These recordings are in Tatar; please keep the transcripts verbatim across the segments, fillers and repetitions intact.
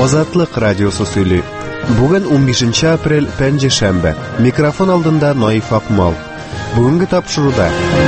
Азатлык радиосы сөйли. Бүген он бишенче апрель пәнҗешәмбе. Микрофон алдында Наиф Акмал. Бүгенге тапшыруда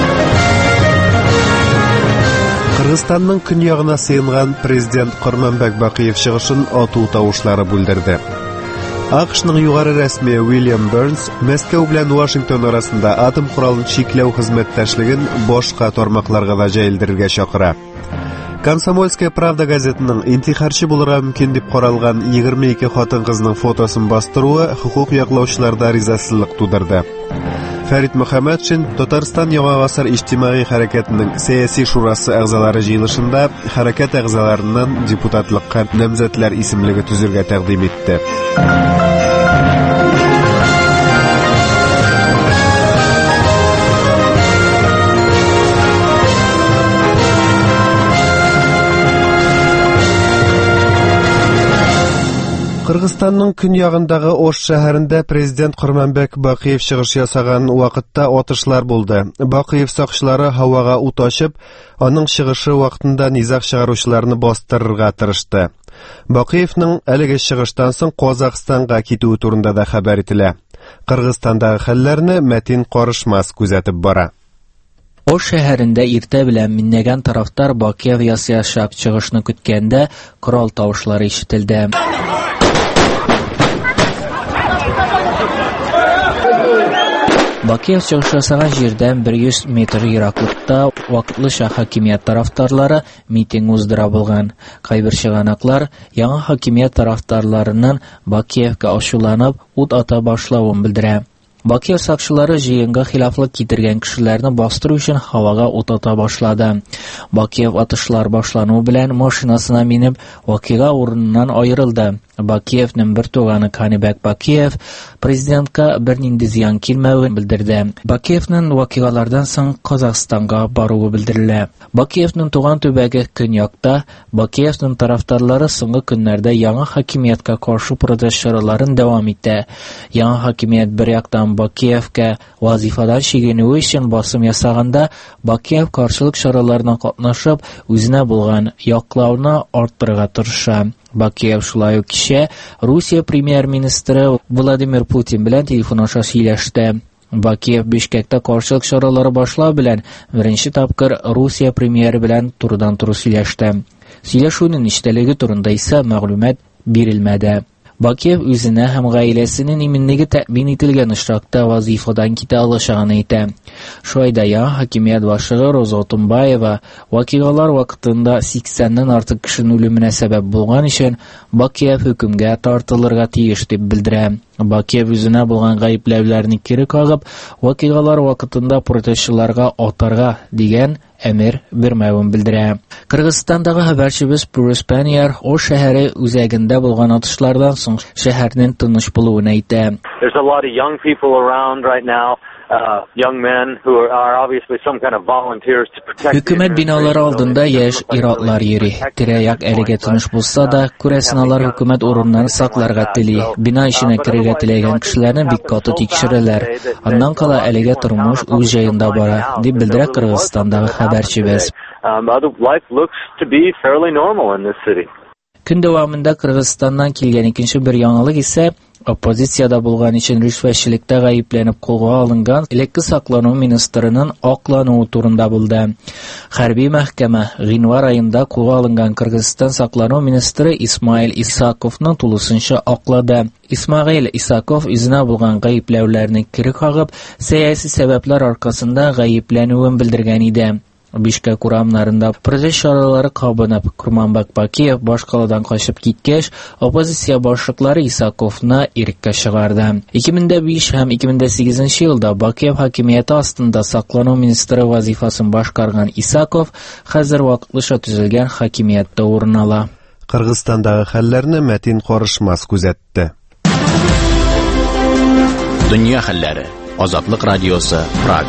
Кыргызстанның көньягына сыйынган президент Курманбек Бакиев чыгышын ату тавышлары бүлдерде. АКШның югары рәсми Уильям Бернс Мәскәү белән Вашингтон арасында атом коралын чикләү хезмәттәшлеген башка тармакларга да җәелдерергә чакыра. Комсомольская правда газетының интихарчы булырга мөмкин дип каралган егерме ике хатын-кызның фотосын бастыруы хукук яклаучыларда ризасызлык тудырды. Фәрит Мөхәммәтшин Татарстан Яңа гасыр иҗтимагый хәрәкәтенең сәяси шурасы әгъзалары җыелышында хәрәкәт әгъзаларыннан депутатлыкка намзәтләр исемлеге төзергә тәкъдим итте. Кыргызстанның көньягындагы Ош шәһәрендә президент Курманбек Бакиев чыгыш ясаган вакытта атышлар булды. Бакиев сакчылары һавага ут ачып, аның чыгышы вакытында низаг чыгаручыларны бастырырга тырышты. Бакиевның әлеге чыгыштан соң Казакъстанга китүе турында да хәбәр ителә. Кыргызстандагы хәлләрне Мәтин Карышмас күзәтеп бара. Ош шәһәрендә иртә белән миннәгән тарафтар Бакиев ясаячак чыгышны көткәндә корал тавышлары ишетелде. Бакиев чыгыш ясаган җирдән бер йөз метр ераклыкта вакытлыча хакимият тарафдарлары митинг уздыра булган. Кайбер чыганаклар яңа хакимият тарафдарларының Бакиевка ачуланып ут ата башлавын белдерә. Бакиев сакчылары җыенга хилафлык китергән кешеләрне бастыру өчен һавага ут ата башлады. Бакиев атышлар башлану белән машинасына минеп вакыйга урыныннан аерылды. Бакиевның бер туганы Канибек Бакиев президентка бернинди зыян килмәвен белдерде. Бакиевның вакыйгалардан соң Казакъстанга баруы белдерелә. Бакиевның туган төбәге көньякта Бакиевның тарафдарлары соңгы көннәрдә яңа хакимиятка каршы протест чараларын дәвам итә. Яңа хакимият бер яктан Бакиевка вазифадан чигенүе өчен басым ясаганда, Бакиев каршылык чараларына катнашып, үзенә булган яклауны арттырырга тырыша. Бакиев шулай ук кичә Русия премьер-министры Владимир Путин белән телефон аша сөйләште. Бакиев Бишкектә каршылык чаралары башлау белән беренче тапкыр Русия премьеры белән турыдан-туры сөйләште. Сөйләшүнең ничтәлеге турында исә мәгълүмат бирелмәде. Бакиев үзенә һәм гаиләсенең иминлеге тәэмин ителгән очракта вазифадан китә алачагын әйтә. Шулай да яңа хакимият башлыгы Роза Тумбаева вакыйгалар вакытында сиксәннән артык кешенең үлеменә сәбәп булган өчен Бакиев хөкемгә тартылырга тиеш дип белдерә. Бакиев үзенә булган гаепләүләрне кире кагып, вакыйгалар вакытында протестчыларга атарга дигән әмер бирмәвен белдерә. Кыргызстандагы хәбәрчебез Брюс Пеньер Ош шәһәре үзәгендә булган атышлардан соң шәһәрнең тыныч булуын әйтә. There's a lot of young people around right now. Uh, young men who are, are obviously some kind of volunteers to protect. Хөкүмәт биналары алдында яшь иратлар йөри. Тирә-як әлегә тыныч булса да, күрәсен алар хөкүмәт урыннарын сакларга тели. Бина иченә керергә теләгән кешеләрне бик каты тикшерәләр. Аннан кала әлегә тормыш үз җаенда бара, дип белдерә Кыргызстандагы хәбәрчебез. Life looks to be fairly normal in this city. Көн дәвамында Кыргызстаннан килгән икенче бер яңалык исә оппозициядә булган өчен ришвәтчелектә гаепләнеп кулга алынган элекке саклану министрының аклануы турында булды. Хәрби мәхкәмә гыйнвар аенда кулга алынган Кыргызстан саклану министры Исмаил Исаковны тулысынча аклады. Исмаил Исаков үзенә булган гаепләүләрне кире кагып, сәяси сәбәпләр аркасында гаепләнүен белдергән иде. Бишкек урамнарында протест чаралары кабынып, Курманбек Бакиев башкаладан качып киткәч, оппозиция башлыклары Исаковны иреккә чыгарды. ике мең биш һәм ике мең сигезенче елда Бакиев хакимияте астында саклану министры вазифасын башкарган Исаков хәзер вакытлыча төзелгән хакимиятта урын ала. Кыргызстандагы хәлләрне Мәтин Карышмас күзәтте. Дөнья хәлләре. Азатлык радиосы Прага.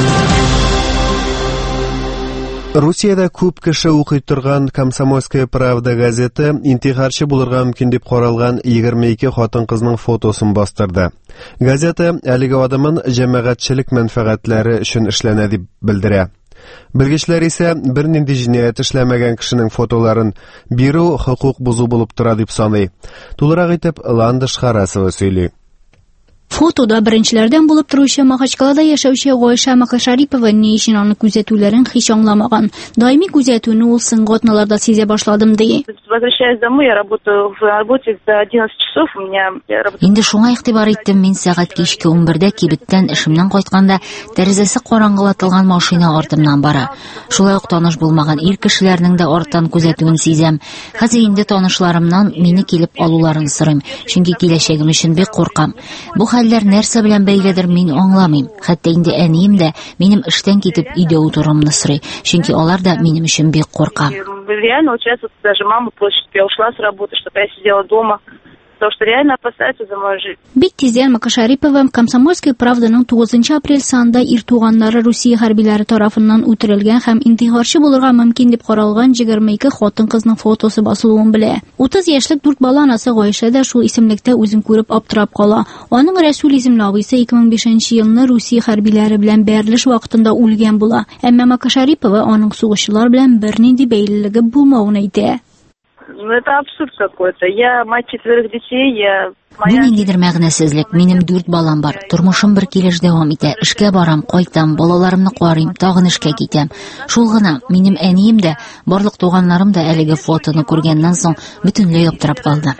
Русиядә күп кеше укый торган Комсомольская правда газеты интихарчы булырга мөмкин дип каралган егерме ике хатын-кызның фотосын бастырды. Газета әлеге адамын җәмәгатьчелек мәнфәгатьләре өчен эшләнә дип белдерә. Белгечләр исә бернинди җинаять эшләмәгән кешенең фотоларын бирү хокук бузу булып тора дип саный. Тулырак итеп Ландыш Харасова сөйли. Фотода беренчеләрдән булып торучы Махачкалада яшәүче Гайша Макашарипова ни өчен аны күзәтүләрен һич аңламаган. Даими күзәтүне ул соңгы атналарда сизә башладым ди. Возвращаясь домой, я работаю в работе до одиннадцати часов. У меня Инде шуңа игътибар иттем, мин сәгать кичке унбердә кибеттән эшемнән кайтканда тәрәзәсе караңгылатылган машина артымнан бара. Шулай ук таныш булмаган ир кешеләрнең дә арттан күзәтүен сизәм. Хәзер инде танышларымнан мине килеп алуларын сорыйм, чөнки киләчәгем өчен бик куркам. Бу хәлләр нәрсә белән бәйледер, мин аңламыйм. Хәтта инде әнием дә минем эштән китеп өйдә утырырымны сорый, чөнки алар да минем өчен бик курка. Реально, сейчас вот даже мама просит, чтобы я ушла с работы, чтобы я сидела дома. Потому что реально опасаются за мою жизнь. Бик тиздән Макашарипова Комсомольская правданың тугызынчы апрель санында ир туганнары Русия хәрбиләре тарафыннан үтерелгән һәм интихарчы булырга мөмкин дип каралган егерме ике хатын-кызның фотосы басылуын белә. утыз яшьлек дүрт бала анасы Гайша да шул исемлектә үзен күреп аптырап кала. Аның Рәсүл исемле абыйсы ике мең бишенче елны Русия хәрбиләре белән бәрелеш вакытында үлгән була. Әмма Макашарипова аның сугышчылар белән бернинди бәйлелеге булмавын әйтә. Ну, это абсурд какой-то. Я мать четверых детей, я... Бу ниндидер мәгънәсезлек. Минем дүрт балам бар. Тормышым бер килеш дәвам итә. Эшкә барам, кайтам, балаларымны карыйм, тагын эшкә китәм. Шул гына. Минем әнием дә, барлык туганнарым да әлеге фотоны күргәннән соң бөтенләй аптырап калды.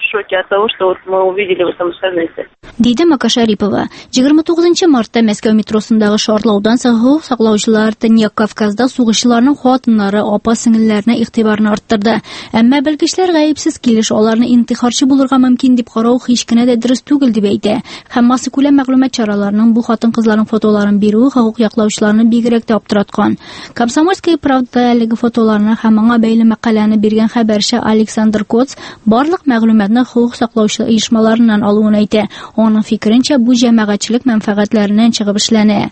Диде Макашарипова. егерме тугызынчы мартта Мәскәү метросындагы шарлаудан соң хокук саклаучылар Төньяк Кавказда сугышчыларның хатыннары, апа-сеңелләренә игътибарны арттырды. Әмма белгечләр гаепсез килеш аларны интихарчы булырга мөмкин дип карау һич кенә дә дөрес түгел дип әйтә. Һәм массакүләм мәгълүмат чараларының бу хатын-кызларның фотоларын бирүе хокук яклаучыларны бигрәк тә аптыраткан. Комсомольская правда әлеге фотоларны һәм аңа бәйле мәкаләне биргән хәбәрче Александр Коц барлык мәгълүматны хокук саклаучы оешмаларыннан алуын әйтә. Аның фикеренчә, бу җәмәгатьчелек мәнфәгатьләреннән чыгып эшләнә.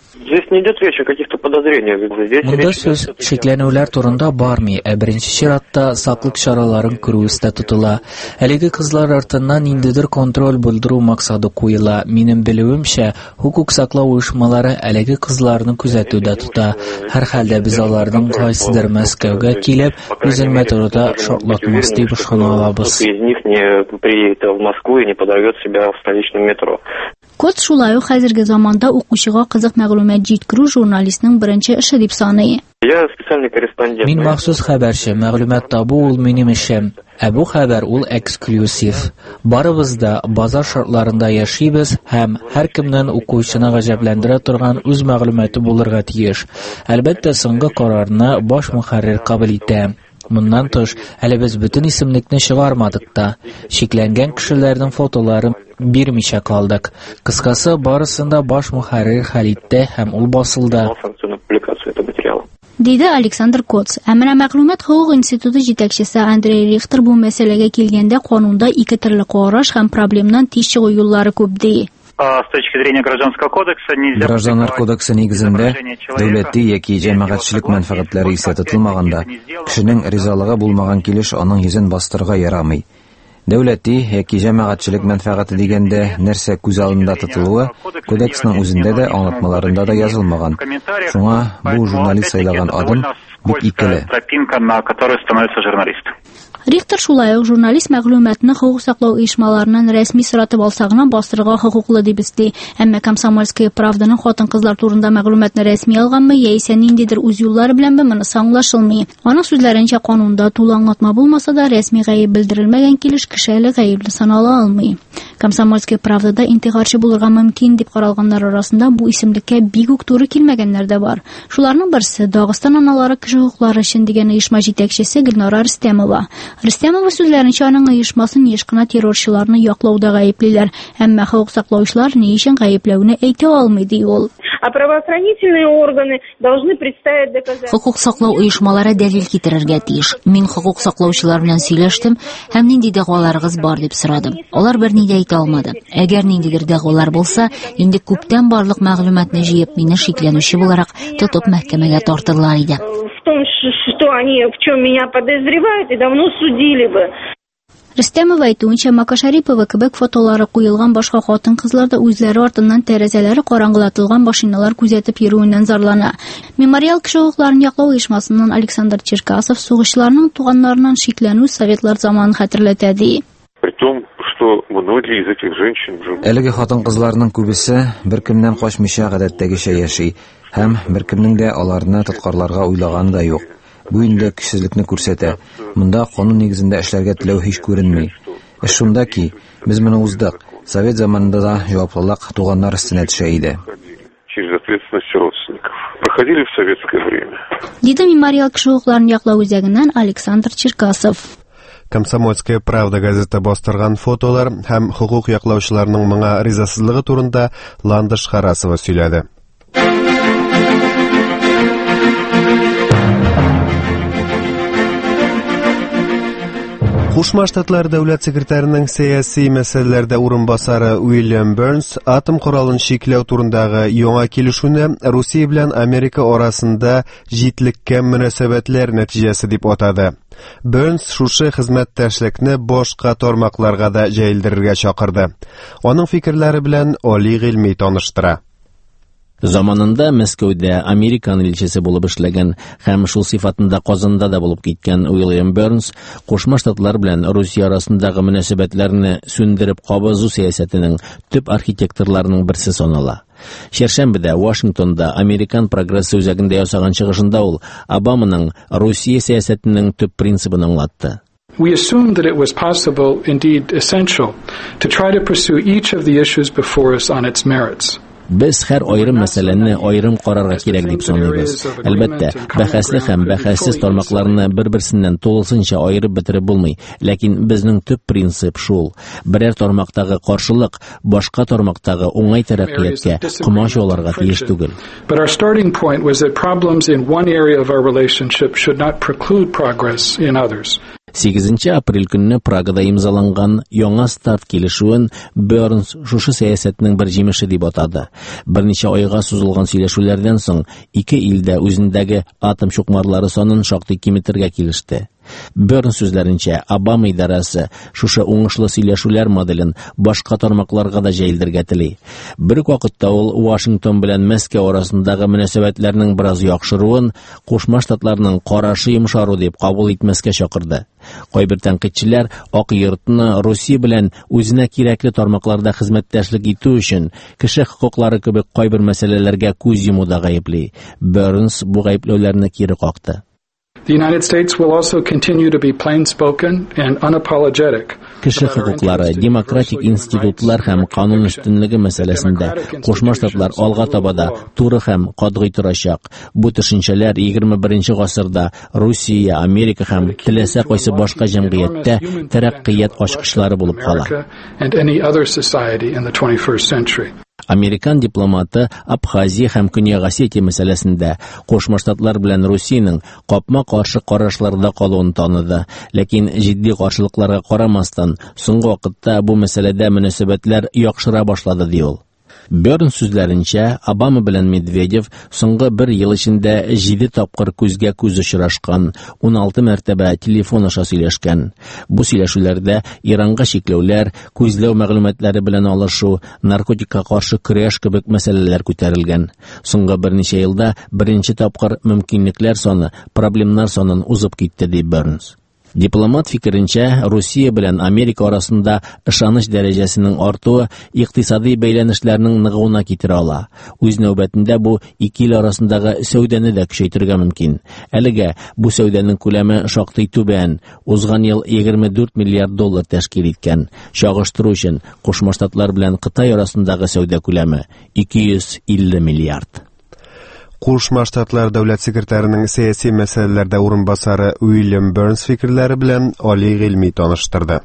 Монда сүз шикләнүләр турында бармый, ә беренче чиратта саклык чараларын күрү истә тотыла. Әлеге кызлар артыннан ниндидер контроль булдыру максаты куела. Минем белүемчә, хукук саклау оешмалары әлеге кызларны күзәтүдә тота. Һәр хәлдә без аларның кайсыдыр Мәскәүгә килеп, үзен метрода шартлатмас дип ышана алабыз. Кот шулай ук хәзерге заманда укучыга кызык мәгълүмат җиткерү журналистның беренче эше дип саный. Мин махсус хәбәрче, мәгълүмат табу ул минем эшем. Ә бу хәбәр ул эксклюзив. Барыбыз да базар шартларында яшибез һәм һәркемнең укучыны гаҗәпләндерә торган үз мәгълүматы булырга тиеш. Әлбәттә, соңгы карарны баш мөхәррир кабул итә. Моннан тыш, әле без бөтен исемлекне чыгармадык та. Шикләнгән кешеләрнең фотоларын бирмичә калдык. Кыскасы, барысында баш мөхәррир хәл итте һәм ул басылды. Диде Александр Коц. Әмма мәгълүмат хокук институты җитәкчесе Андрей Рихтер бу мәсьәләгә килгәндә канунда ике төрле караш һәм проблемнан тиз чыгу юллары күп ди. Гражданлар кодексы нигезендә дәүләти яки җәмәгатьчелек мәнфәгатьләре исә тотылмаганда, кешенең ризалыгы булмаган килеш аның йөзен бастырырга ярамый. Дәүләти яки җәмәгатьчелек мәнфәгате дигәндә нәрсә күз алдында тотылуы кодексның үзендә дә, аңлатмаларында да язылмаган. Шуңа бу журналист сайлаган адым бик икеле. Рихтер шулай ук журналист мәгълүматны хокук саклау оешмаларыннан рәсми соратып алса гына бастырырга хокуклы дип исти. Әмма Комсомольская правданың хатын-кызлар турында мәгълүматны рәсми алганмы яисә ниндидер үз юллары беләнме, монысы аңлашылмый. Аның сүзләренчә, канунда тулы аңлатма булмаса да, рәсми гаеп белдерелмәгән килеш кеше әле гаепле санала алмый. Комсомольская правдада интихарчы булырга мөмкин дип каралганнар арасында бу исемлеккә бик үк туры килмәгәннәр дә бар. Шуларның берсе Дагыстан аналары кеше хукуклары өчен дигән оешма җитәкчесе Гөлнара Рөстәмова. Рөстәмова сүзләренчә, аның оешмасын еш кына террорчыларны яклауда гаеплиләр, әмма хокук саклаучылар ни өчен гаепләүне әйтә алмый ди ул. А правоохранительные органы должны представить доказательства. Хокук саклау оешмалары дәлил китерергә тиеш. Мин хокук саклаучылар белән сөйләштем һәм нинди дәгъваларыгыз бар дип сорадым. Алар берни дә әйтә алмады. Әгәр ниндидер дәгъвалар булса, инде күптән барлык мәгълүматны җыеп, мине шикләнүче буларак тотып мәхкәмәгә тартырлар иде. В том, что они в чем меня подозревают, и давно судили бы. Рөстәмова әйтүенчә, Макашарипова кебек фотолары куелган башка хатын-кызлар да үзләре артыннан тәрәзәләре караңгылатылган машиналар күзәтеп йөрүеннән зарлана. Мемориал кеше хукукларын яклау оешмасыннан Александр Черкасов сугышчыларның туганнарыннан шикләнү советлар заманын хәтерләтә ди. Әлеге хатын-кызларның күбесе беркемнән качмыйча гадәттәгечә яши һәм беркемнең дә аларны тоткарларга уйлаган да юк. Бу инде кешелекне күрсәтә. Монда канун нигезендә эшләргә теләү һич күренми. Эш шунда ки, без моны уздык. Совет заманында да җаваплылык туганнар өстенә төшә иде. Проходили в советское время. Диде мемориал кеше хукукларын яклау үзәгеннән Александр Черкасов. Комсомольская правда газета бастырган фотолар һәм хукук яклаучыларның моңа ризасызлыгы турында Ландыш Харасова сөйләде. Кушма Штатлар дәүләт секретарының сәяси мәсьәләләрдә урынбасары Уильям Бернс атом коралын шикләү турындагы яңа килешүне Русия белән Америка арасында җитлеккә мөнәсәбәтләр нәтиҗәсе дип атады. Бернс шушы хезмәттәшлекне башка тармакларга да җәелдерергә чакырды. Аның фикерләре белән али гыйльми таныштыра. Заманында Мәскәүдә Американ илчесе булып эшләгән һәм шул сыйфатында Казанда да булып киткән Уильям Бернс Кушма Штатлар белән Русия арасындагы мөнәсәбәтләрне сүндереп кабызу сәясәтенең төп архитекторларының берсе санала. Шәршәмбедә Вашингтонда Американ прогрессы үзәгендә ясаган чыгышында ул Обаманың Русия сәясәтенең төп принцибын аңлатты. We assumed that it was possible, indeed essential, to try to pursue each of the issues before us on its merits. Без һәр аерым мәсьәләне аерым карарга кирәк дип саныйбыз. Әлбәттә, бәхәсле һәм бәхәссез тармакларны бер-берсеннән тулысынча аерып бетереп булмый, ләкин безнең төп принцип шул: берәр тармактагы каршылык башка тармактагы уңай тәрәккыяткә комач алырга тиеш түгел. But our starting point was that problems in one area of our relationship should not preclude progress in others. сигезенче апрель көнне Прагада имзаланган яңа старт килешүен Бернс шушы сәясәтнең бер җимеше дип атады. Берничә айга сузылган сөйләшүләрдән соң ике илдә үзендәге атом чукмарлары санын шактый киметергә килеште. Бернс сүзләренчә, Обама идарәсе шушы уңышлы сөйләшүләр моделен башка тармакларга да җәелдергә тели. Бер үк вакытта ул Вашингтон белән Мәскәү арасындагы мөнәсәбәтләрнең бераз яхшыруын Кушма Штатларның карашы йомшару дип кабул итмәскә чакырды. Кайбер тәнкыйтьчеләр Ак йортны Русия белән үзенә кирәкле тармакларда хезмәттәшлек итү өчен кеше хокуклары кебек кайбер мәсьәләләргә күз йомуда гаепли. Бернс бу гаепләүләрне кире какты. The United States will also continue to be plain-spoken and unapologetic. Кеше хокуклары, демократик институтлар һәм канун өстенлеге мәсьәләсендә Кушма Штатлар алга таба да туры һәм катгый торачак. Бу төшенчәләр егерме беренче гасырда Русия, Америка һәм теләсә кайсы башка җәмгыятьтә тәрәккыят ачкычлары булып кала. Американ дипломаты Абхазия һәм Көньяк Осетия мәсьәләсендә Кушма Штатлар белән Русиянең капма-каршы карашларда калуын таныды, ләкин җитди каршылыкларга карамастан, соңгы вакытта бу мәсьәләдә мөнәсәбәтләр яхшыра башлады ди ул. Бернс сүзләренчә, Обама белән Медведев соңгы бер ел эчендә җиде тапкыр күзгә күз очрашкан, ун алты мәртәбә телефон аша сөйләшкән. Бу сөйләшүләрдә Иранга шикләүләр, күзләү мәгълүматлары белән алышу, наркотикка каршы көрәш кебек мәсьәләләр күтәрелгән. Соңгы берничә елда беренче тапкыр мөмкинлекләр саны, проблемнар санын узып китте ди Бернс. Дипломат фикеренчә, Русия белән Америка арасында ышаныч дәрәҗәсенең артуы икътисади бәйләнешләрнең ныгуына китерә ала. Үз нәүбәтендә бу ике ил арасындагы сәүдәне дә көчәйтергә мөмкин. Әлегә бу сәүдәнең күләме шактый түбән, узган ел егерме дүрт миллиард доллар тәшкил иткән. Чагыштыру өчен Кушма Штатлар белән Кытай арасындагы сәүдә күләме ике йөз илле миллиард. Кушма Штатлар дәүләт секретарының сәяси мәсьәләләрдә урынбасары Уильям Бернс фикерләре белән али гыйльми таныштырды.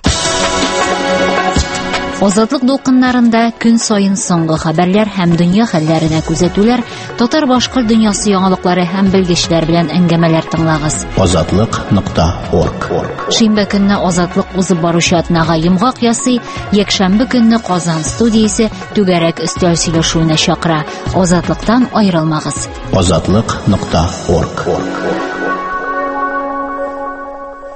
Азатлык дулкыннарында көн сайын соңгы хәбәрләр һәм дөнья хәлләренә күзәтүләр, татар-башкорт дөньясы яңалыклары һәм белгечләр белән әңгәмәләр тыңлагыз. азатлык нокта орг. Шимбә көнне Азатлык узып баручы атнага йомгак ясый, якшәмбе көнне Казан студиясе түгәрәк өстәл сөйләшүенә чакыра. Азатлыктан аерылмагыз. азатлык нокта орг.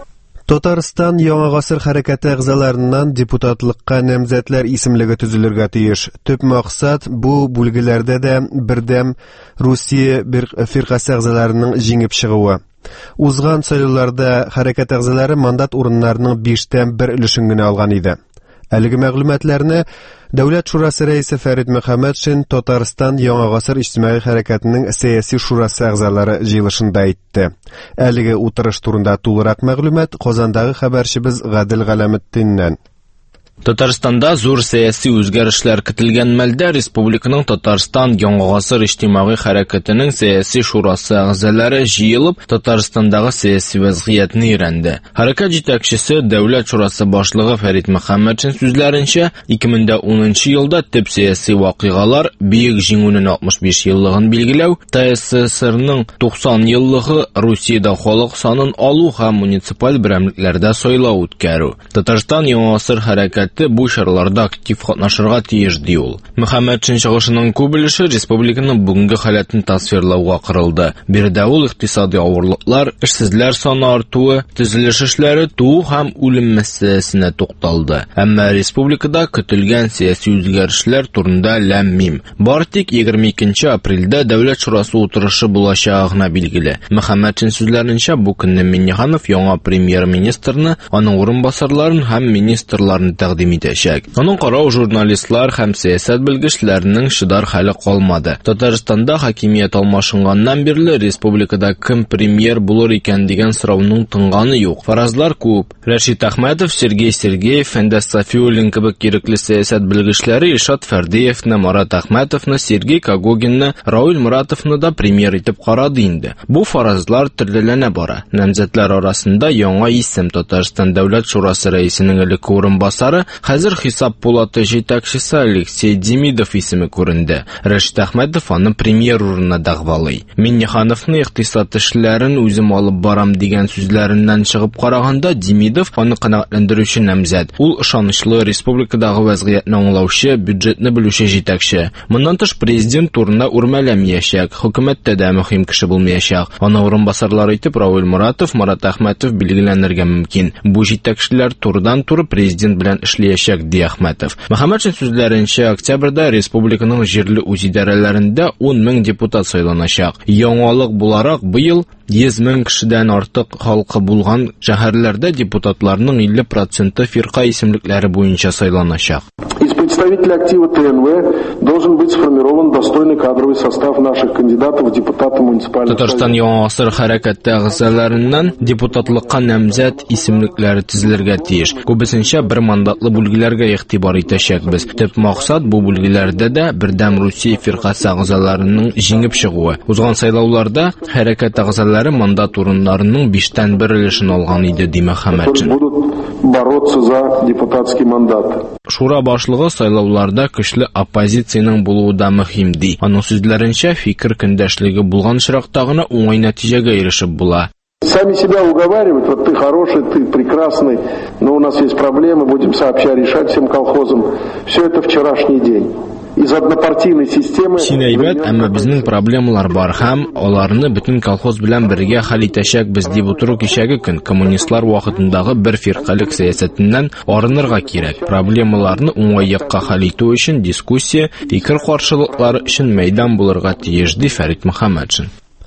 Татарстан Яңа гасыр хәрәкәте әгъзаларыннан депутатлыкка намзәтләр исемлеге төзелергә тиеш. Төп максат бу бүлгеләрдә дә бердәм Русия бер фиркасы әгъзаларының җиңеп чыгуы. Узган сайлауларда хәрәкәт әгъзалары мандат урыннарының биштән бер өлешен генә алган иде. Әлеге мәгълүматларны Дәүләт шурасы рәисе Фәрит Мөхәммәтшин Татарстан Яңа гасыр иҗтимагый хәрәкәтенең сәяси шурасы әгъзалары җыелышында әйтте. Әлеге утырыш турында тулырак мәгълүмат Казандагы хәбәрчебез Гадел Галәметдиннән. Татарстанда зур сәяси үзгәрешләр көтелгән мәлдә республиканың Татарстан Яңа гасыр иҗтимагый хәрәкәтенең сәяси шурасы әгъзалары җыелып, Татарстандагы сәяси вазгыятьне өйрәнде. Хәрәкәт җитәкчесе Дәүләт шурасы башлыгы Фәрит Мөхәммәтшин сүзләренчә, ике мең унынчы елда төп сәяси вакыйгалар бөек җиңүнең алтмыш биш еллыгын билгеләү, ТССРның туксан еллыгы, Русиядә халык санын алу һәм муниципаль берәмлекләрдә сайлау үткәрү. Татарстан Яңа гасыр хәрәкәте бу чараларда актив катнашырга тиеш ди ул. Мөхәммәтшин чыгышының күп өлеше республиканың бүгенге халәтен тасвирлауга кырылды. Биредә ул икътисади авырлыклар, эшсезләр саны артуы, төзелеш эшләре туу һәм үлем мәсьәләсенә тукталды. Әмма республикада көтелгән сәяси үзгәрешләр турында ләм-мим. Бар тик егерме икенче апрельдә Дәүләт шурасы утырышы булачагы гына билгеле. Мөхәммәтшин сүзләренчә, бу көнне Миңнеханов яңа премьер-министрны, аның урынбасарларын һәм министрларны тәкъдим итәчәк. Аның карау журналистлар һәм сәясәт белгечләренең шыдар хәле калмады. Татарстанда хакимият алмашынганнан бирле республикада кем премьер булыр икән дигән сорауның тынганы юк. Фаразлар күп. Рәшит Әхмәтов, Сергей Сергеев, Фәндәс Сафиуллин кебек кирекле сәясәт белгечләре Ишат Фәрдиевне, Марат Әхмәтовны, Сергей Кагогинны, Рауль Муратовны да премьер итеп карады инде. Бу фаразлар төрлеләнә бара. Намзәтләр арасында яңа исем Татарстан Дәүләт шурасы рәисенең элекке урынбасары, хәзер хисап пулаты җитәкчесе Алексей Демидов исеме күренде. Рәшит Әхмәтов аны премьер урынына дәгъвалый. Миңнехановны икътисад эшләрен үзем алып барам дигән сүзләреннән чыгып караганда, Демидов аны канәгатьләндерүче намзәт. Ул ышанычлы республикадагы вазгыятьне аңлаучы, бюджетны белүче җитәкче. Моннан тыш президент турында үрмәләмәячәк, хөкүмәттә дә мөһим кеше булмаячак. Аны урынбасарлары итеп Рауль Муратов, Марат Әхмәтов билгеләнергә мөмкин. Бу җитәкчеләр турыдан-туры президент белән эшләячәк ди Әхмәтов. Мөхәммәтшин сүзләренчә, октябрьдә республиканың җирле үзидарәләрендә ун мең депутат сайланачак. Яңалык буларак быел йөз мең кешедән артык халкы булган шәһәрләрдә депутатларның илле проценты фирка исемлекләре буенча сайланачак. Из представителей актива ТНВ должен быть сформирован достойный кадровый состав наших кандидатов в депутаты муниципальных. Татарстан Яңа гасыр хәрәкәте әгъзаларыннан депутатлыкка намзәт исемлекләре төзелергә тиеш. Күбесенчә бер мандатлы бүлгеләргә игътибар итәчәкбез. Төп максат бу бүлгеләрдә дә бердәм Русия фиркасы әгъзаларының җиңеп чыгуы. Узган сайлауларда хәрәкәт әгъзалары мандат урыннарының биштән бер өлешен алган иде ди Мөхәммәтшин. Бороться за депутатский мандат. Шура башлыгы сайлауларда көчле оппозициянең булуы да мөһим ди. Аның сүзләренчә, фикер көндәшлеге булган чиракта гына уңай нәтиҗәгә ирешеп була. Сами себя уговаривать, вот ты хороший, ты прекрасный, но у нас есть проблемы, будем сообща решать всем колхозам. Все это вчерашний день. Из однопартийной системы... Син әйбәт, әмма безнең проблемалар бар һәм аларны бөтен колхоз белән бергә хәл итәчәкбез дип утыру кичәге көн коммунистлар вакытындагы бер фиркалык сәясәтеннән арынырга кирәк. Проблемаларны уңай якка хәл итү өчен дискуссия, фикер каршылыклары өчен мәйдан булырга тиеш ди Фәрит Мөхәммәтшин.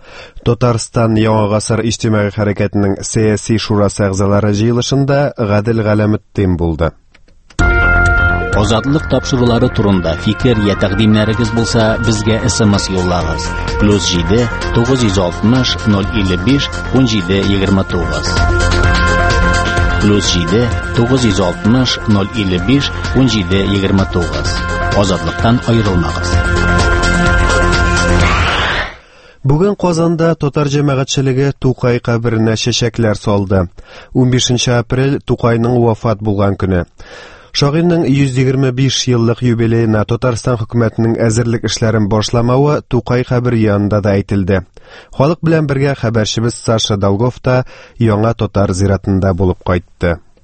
Татарстан Яңа гасыр иҗтимагый хәрәкәтенең сәяси шурасы әгъзалары җыелышында Гадел Галәметдин булды. Азатлык тапшырулары турында фикер я тәкъдимнәрегез булса, безгә эс-эм-эс юллагыз. плюс җиде тугыз йөз алтмыш ноль илле биш ун җиде егерме тугыз. плюс җиде тугыз йөз алтмыш ноль илле биш ун җиде егерме тугыз. Азатлыктан аерылмагыз. Бүген Казанда татар җәмәгатьчелеге Тукай каберенә чәчәкләр салды. ун бишенче апрель Тукайның вафат булган көне. Шагыйрьнең йөз егерме биш еллык юбилеена Татарстан хөкүмәтенең әзерлек эшләрен башламавы Тукай кабере янында да әйтелде. Халык белән бергә хәбәрчебез Саша Долгов та яңа татар зиратында булып кайтты.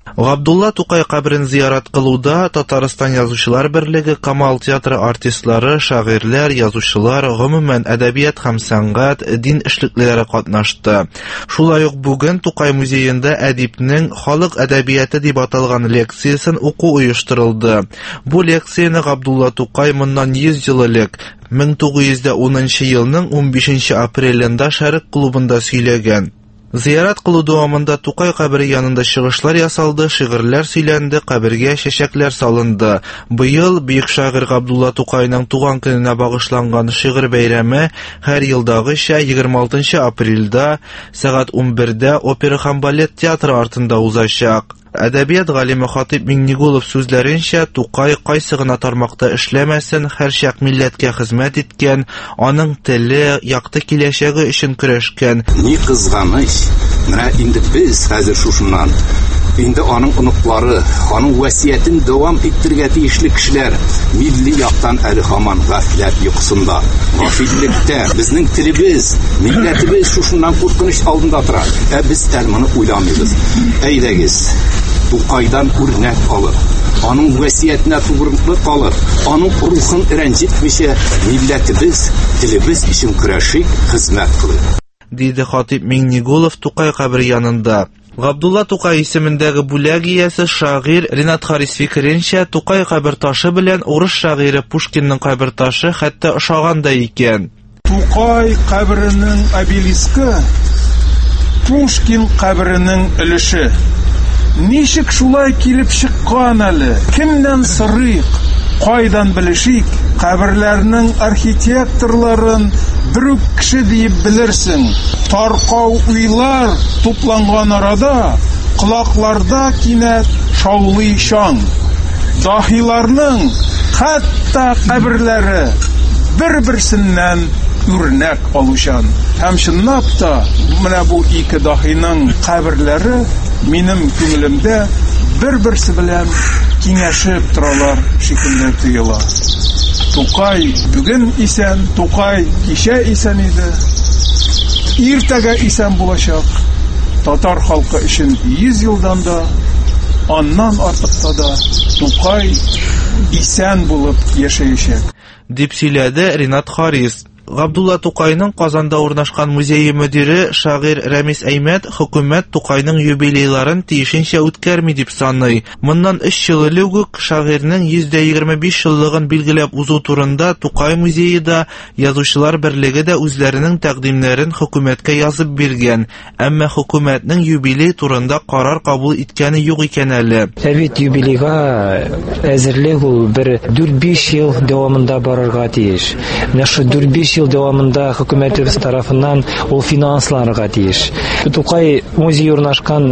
Габдулла Тукай кабрен зиярат кылуда Татарстан язучылар берлеге, Камал театры артистлары, шагыйрьләр, язучылар, гомумән әдәбият һәм сәнгать, дин эшлеклеләре катнашты. Шулай ук бүген Тукай музеенда әдипнең халык әдәбияты дип аталган лекциясын уку оештырылды. Бу лекцияны Габдулла Тукай моннан йөз ел элек мең тугыз йөз унынчы елның унбишенче апрелендә Шәрык клубында сөйләгән. Зиярат кылу дәвамында Тукай кабере янында чыгышлар ясалды, шигырьләр сөйләнде, кабергә чәчәкләр салынды. Быел бөек шагыйрь Габдулла Тукайның туган көненә багышланган шигырь бәйрәме һәр елдагыча егерме алтынчы апрельдә сәгать унбердә Опера һәм балет театры артында узачак. Әдәбият галиме Хатип Миңнегулов сүзләренчә, Тукай кайсы гына тармакта эшләмәсен, һәрчак милләткә хезмәт иткән, аның теле, якты киләчәге өчен көрәшкән. Ни кызганыч, менә инде без хәзер шушыннан инде аның оныклары, аның васиятен дәвам иттерергә тиешле кешеләр милли яктан әле һаман гафләт йокысында. Гафиллектә безнең телебез, милләтебез шушыннан куркыныч алдында тора. Ә без әлманы уйламыйбыз. Әйдәгез, Тукайдан үрнәк алып, аның васиятенә тугры калып, аның рухын рәнҗетмичә милләтебез, телебез өчен көрәшик, хезмәт кылыйк, диде Хатип Миңнегулов Тукай кабере янында. Габдулла Тукай исемендәге бүләк иясе шагыйрь Ринат Харис фикеренчә, Тукай кабер ташы белән урыс шагыйре Пушкинның кабер ташы хәтта ошаганда икән. Тукай каберенең обелиске Пушкин каберенең өлеше. Ничек шулай килеп чыккан әле? Кемнән сырыйк? Кайдан белешик? Каберләрнең архитекторларын бер үк кеше дип белерсең. Таркау уйлар тупланган арада, кулакларда кинәт шаулый шаң. Дахиларның хәтта каберләре бер-берсеннән үрнәк алучан. Һәм чынлап та менә бу ике дахиның каберләре минем күңелемдә бер-берсе белән киңәшеп торалар шикелле тоела. Тукай бүген исән, Тукай кичә исән иде. Иртәгә исән булачак. Татар халкы өчен йөз елдан да, аннан артыкта да Тукай исән булып яшәячәк, дип сөйләде Ринат Харис. Габдулла Тукайның Казанда урнашкан музее мөдире шагыйрь Рәмис Әймәт хөкүмәт Тукайның юбилейларын тиешенчә үткәрми дип саный. Моннан өч ел элек үк шагыйрьнең йөз егерме биш еллыгын билгеләп узу турында Тукай музееда язучылар берлеге дә үзләренең тәкъдимнәрен хөкүмәткә язып биргән. Әмма хөкүмәтнең юбилей турында карар кабул иткәне юк икән әле. Әбит юбилейга әзерлек ул бер дүрт-биш ел дәвамында барырга тиеш. Менә шу дүрт-биш ел дәвамында хөкүмәтебез тарафыннан ул финансларга тиеш. Тукай музей урнашкан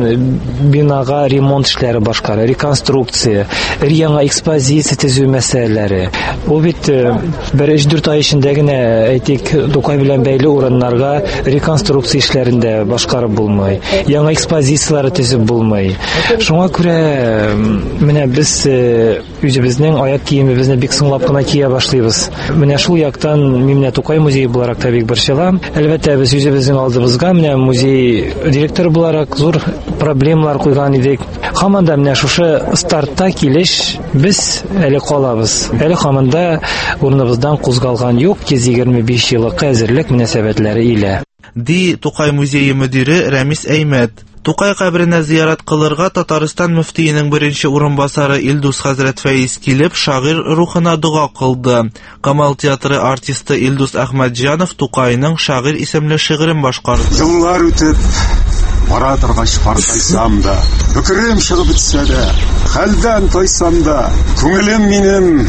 бинага ремонт эшләре башкара, реконструкция, яңа экспозиция төзү мәсьәләләре. Ул бит бер өч-дүрт ай эчендә генә әйтик Тукай белән бәйле урыннарга реконструкция эшләрендә башкарып булмый. Яңа экспозицияләр төзеп булмый. Шуңа күрә менә без үзебезнең аяк киемебезне бик соңлап кына кия башлыйбыз. Менә шул яктан мин Тукай музей буларак та бик борчылам. Әлбәттә без үзебезнең алдыбызга менә музей директоры буларак зур проблемалар куйган идек. Һаман да менә шушы стартта килеш без әле калабыз. Әле һаман да урыныбыздан кузгалган юк, йөз егерме биш еллык әзерлек мөнәсәбәтләре илә, ди Тукай музее мөдире Рәмис Әймәт. Тукай каберенә зиярат кылырга Татарстан мөфтиенең беренче урынбасары Илдус хәзрәт Фәиз килеп, шагыйрь рухына дуга кылды. Камал театры артисты Илдус Әхмәтҗанов Тукайның шагыйрь исемле шигырен башкарды. Еллар үтеп, бара торгач картайсам да, бөкрем чыгып бетсә дә, хәлдән тайсам да, күңелем минем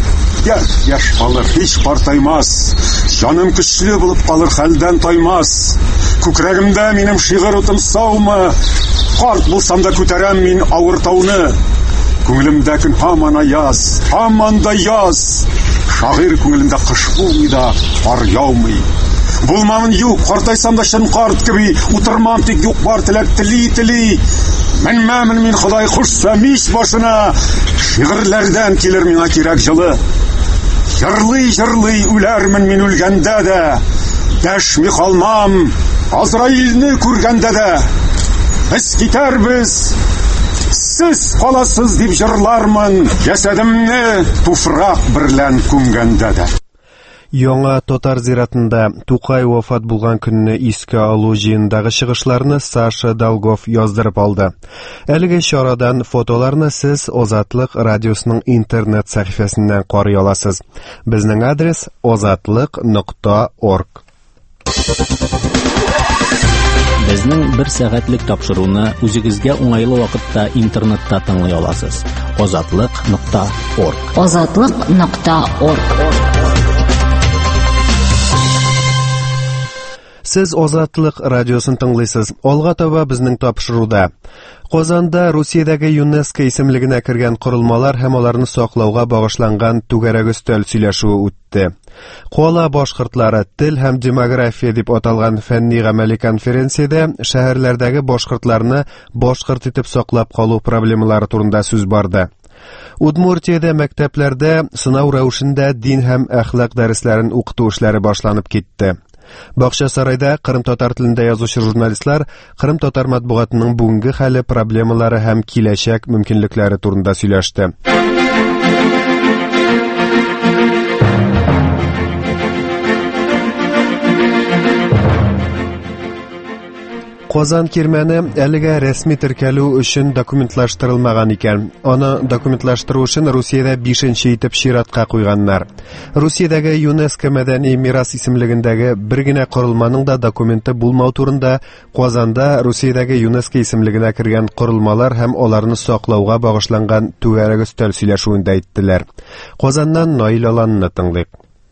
яшь яшь калыр, һич картаймас. Җаным көчле булып калыр, хәлдән таймас. Күкрәгемдә минем шигырь утым саумы, карт булсам да күтәрәм мин авыр тауны. Күңелемдә көн һаман аяз, һаман да яз. Шагыйрь күңелендә кыш булмый да, кар яумый. Булмамын юк, картайсам да чын карт кеби, утырмам тик юк бар теләк тели-тели. Менмәмен мин Ходай кушса мич башына, шигырьләрдән килер миңа кирәк җылы. Җырлый-җырлый үләрмен мин үлгәндә дә, дәшми калмам Азраилне күргәндә дә. Без китәрбез Сез каласыз дип җырлармын, ясәдемне туфрак берлән күмгәндә дә. Яңа Татар зиратында Тукай вафат булган көнне искә алу җыендагы чыгышларны Саша Долгов яздырып алды. Әлеге чарадан фотоларны сез Озатлык радиосының интернет сәхифәсеннән карый аласыз. Безнең адрес озатлык нокта орг. Безнең бер сәгатьлек тапшыруны үзегезгә уңайлы вакытта интернетта тыңлый аласыз. озатлык нокта орг. озатлык нокта орг. Сез Озатлык радиосын тыңлыйсыз. Алга таба безнең тапшыруда. Казанда Русиядәге ЮНЕСКО исемлегенә кергән корылмалар һәм аларны саклауга багышланган түгәрәк өстәл сөйләшүе үтте. Кала башкортлары тел һәм демография дип аталган фәнни-гамәли конференциядә шәһәрләрдәге башкортларны башкорт итеп саклап калу проблемалары турында сүз барды. Удмуртиядә мәктәпләрдә сынау рәвешендә дин һәм әхлак дәресләрен укыту эшләре башланып китте. Бакча сарайда Кырым татар телендә язучы журналистлар Кырым татар матбугатының бүгенге хәле, проблемалары һәм киләчәк мөмкинлекләре турында сөйләште. Казан кирмәне әлегә рәсми теркәлү өчен документлаштырылмаган икән. Аны документлаштыру өчен Русиядә бишенче итеп чиратка куйганнар. Русиядәге ЮНЕСКО мәдәни мирас исемлегендәге бер генә корылманың да документы булмау турында Казанда Русиядәге ЮНЕСКО исемлегенә кергән корылмалар һәм аларны саклауга багышланган түгәрәк өстәл сөйләшүендә әйттеләр. Казаннан Наил Аланны тыңлыйк.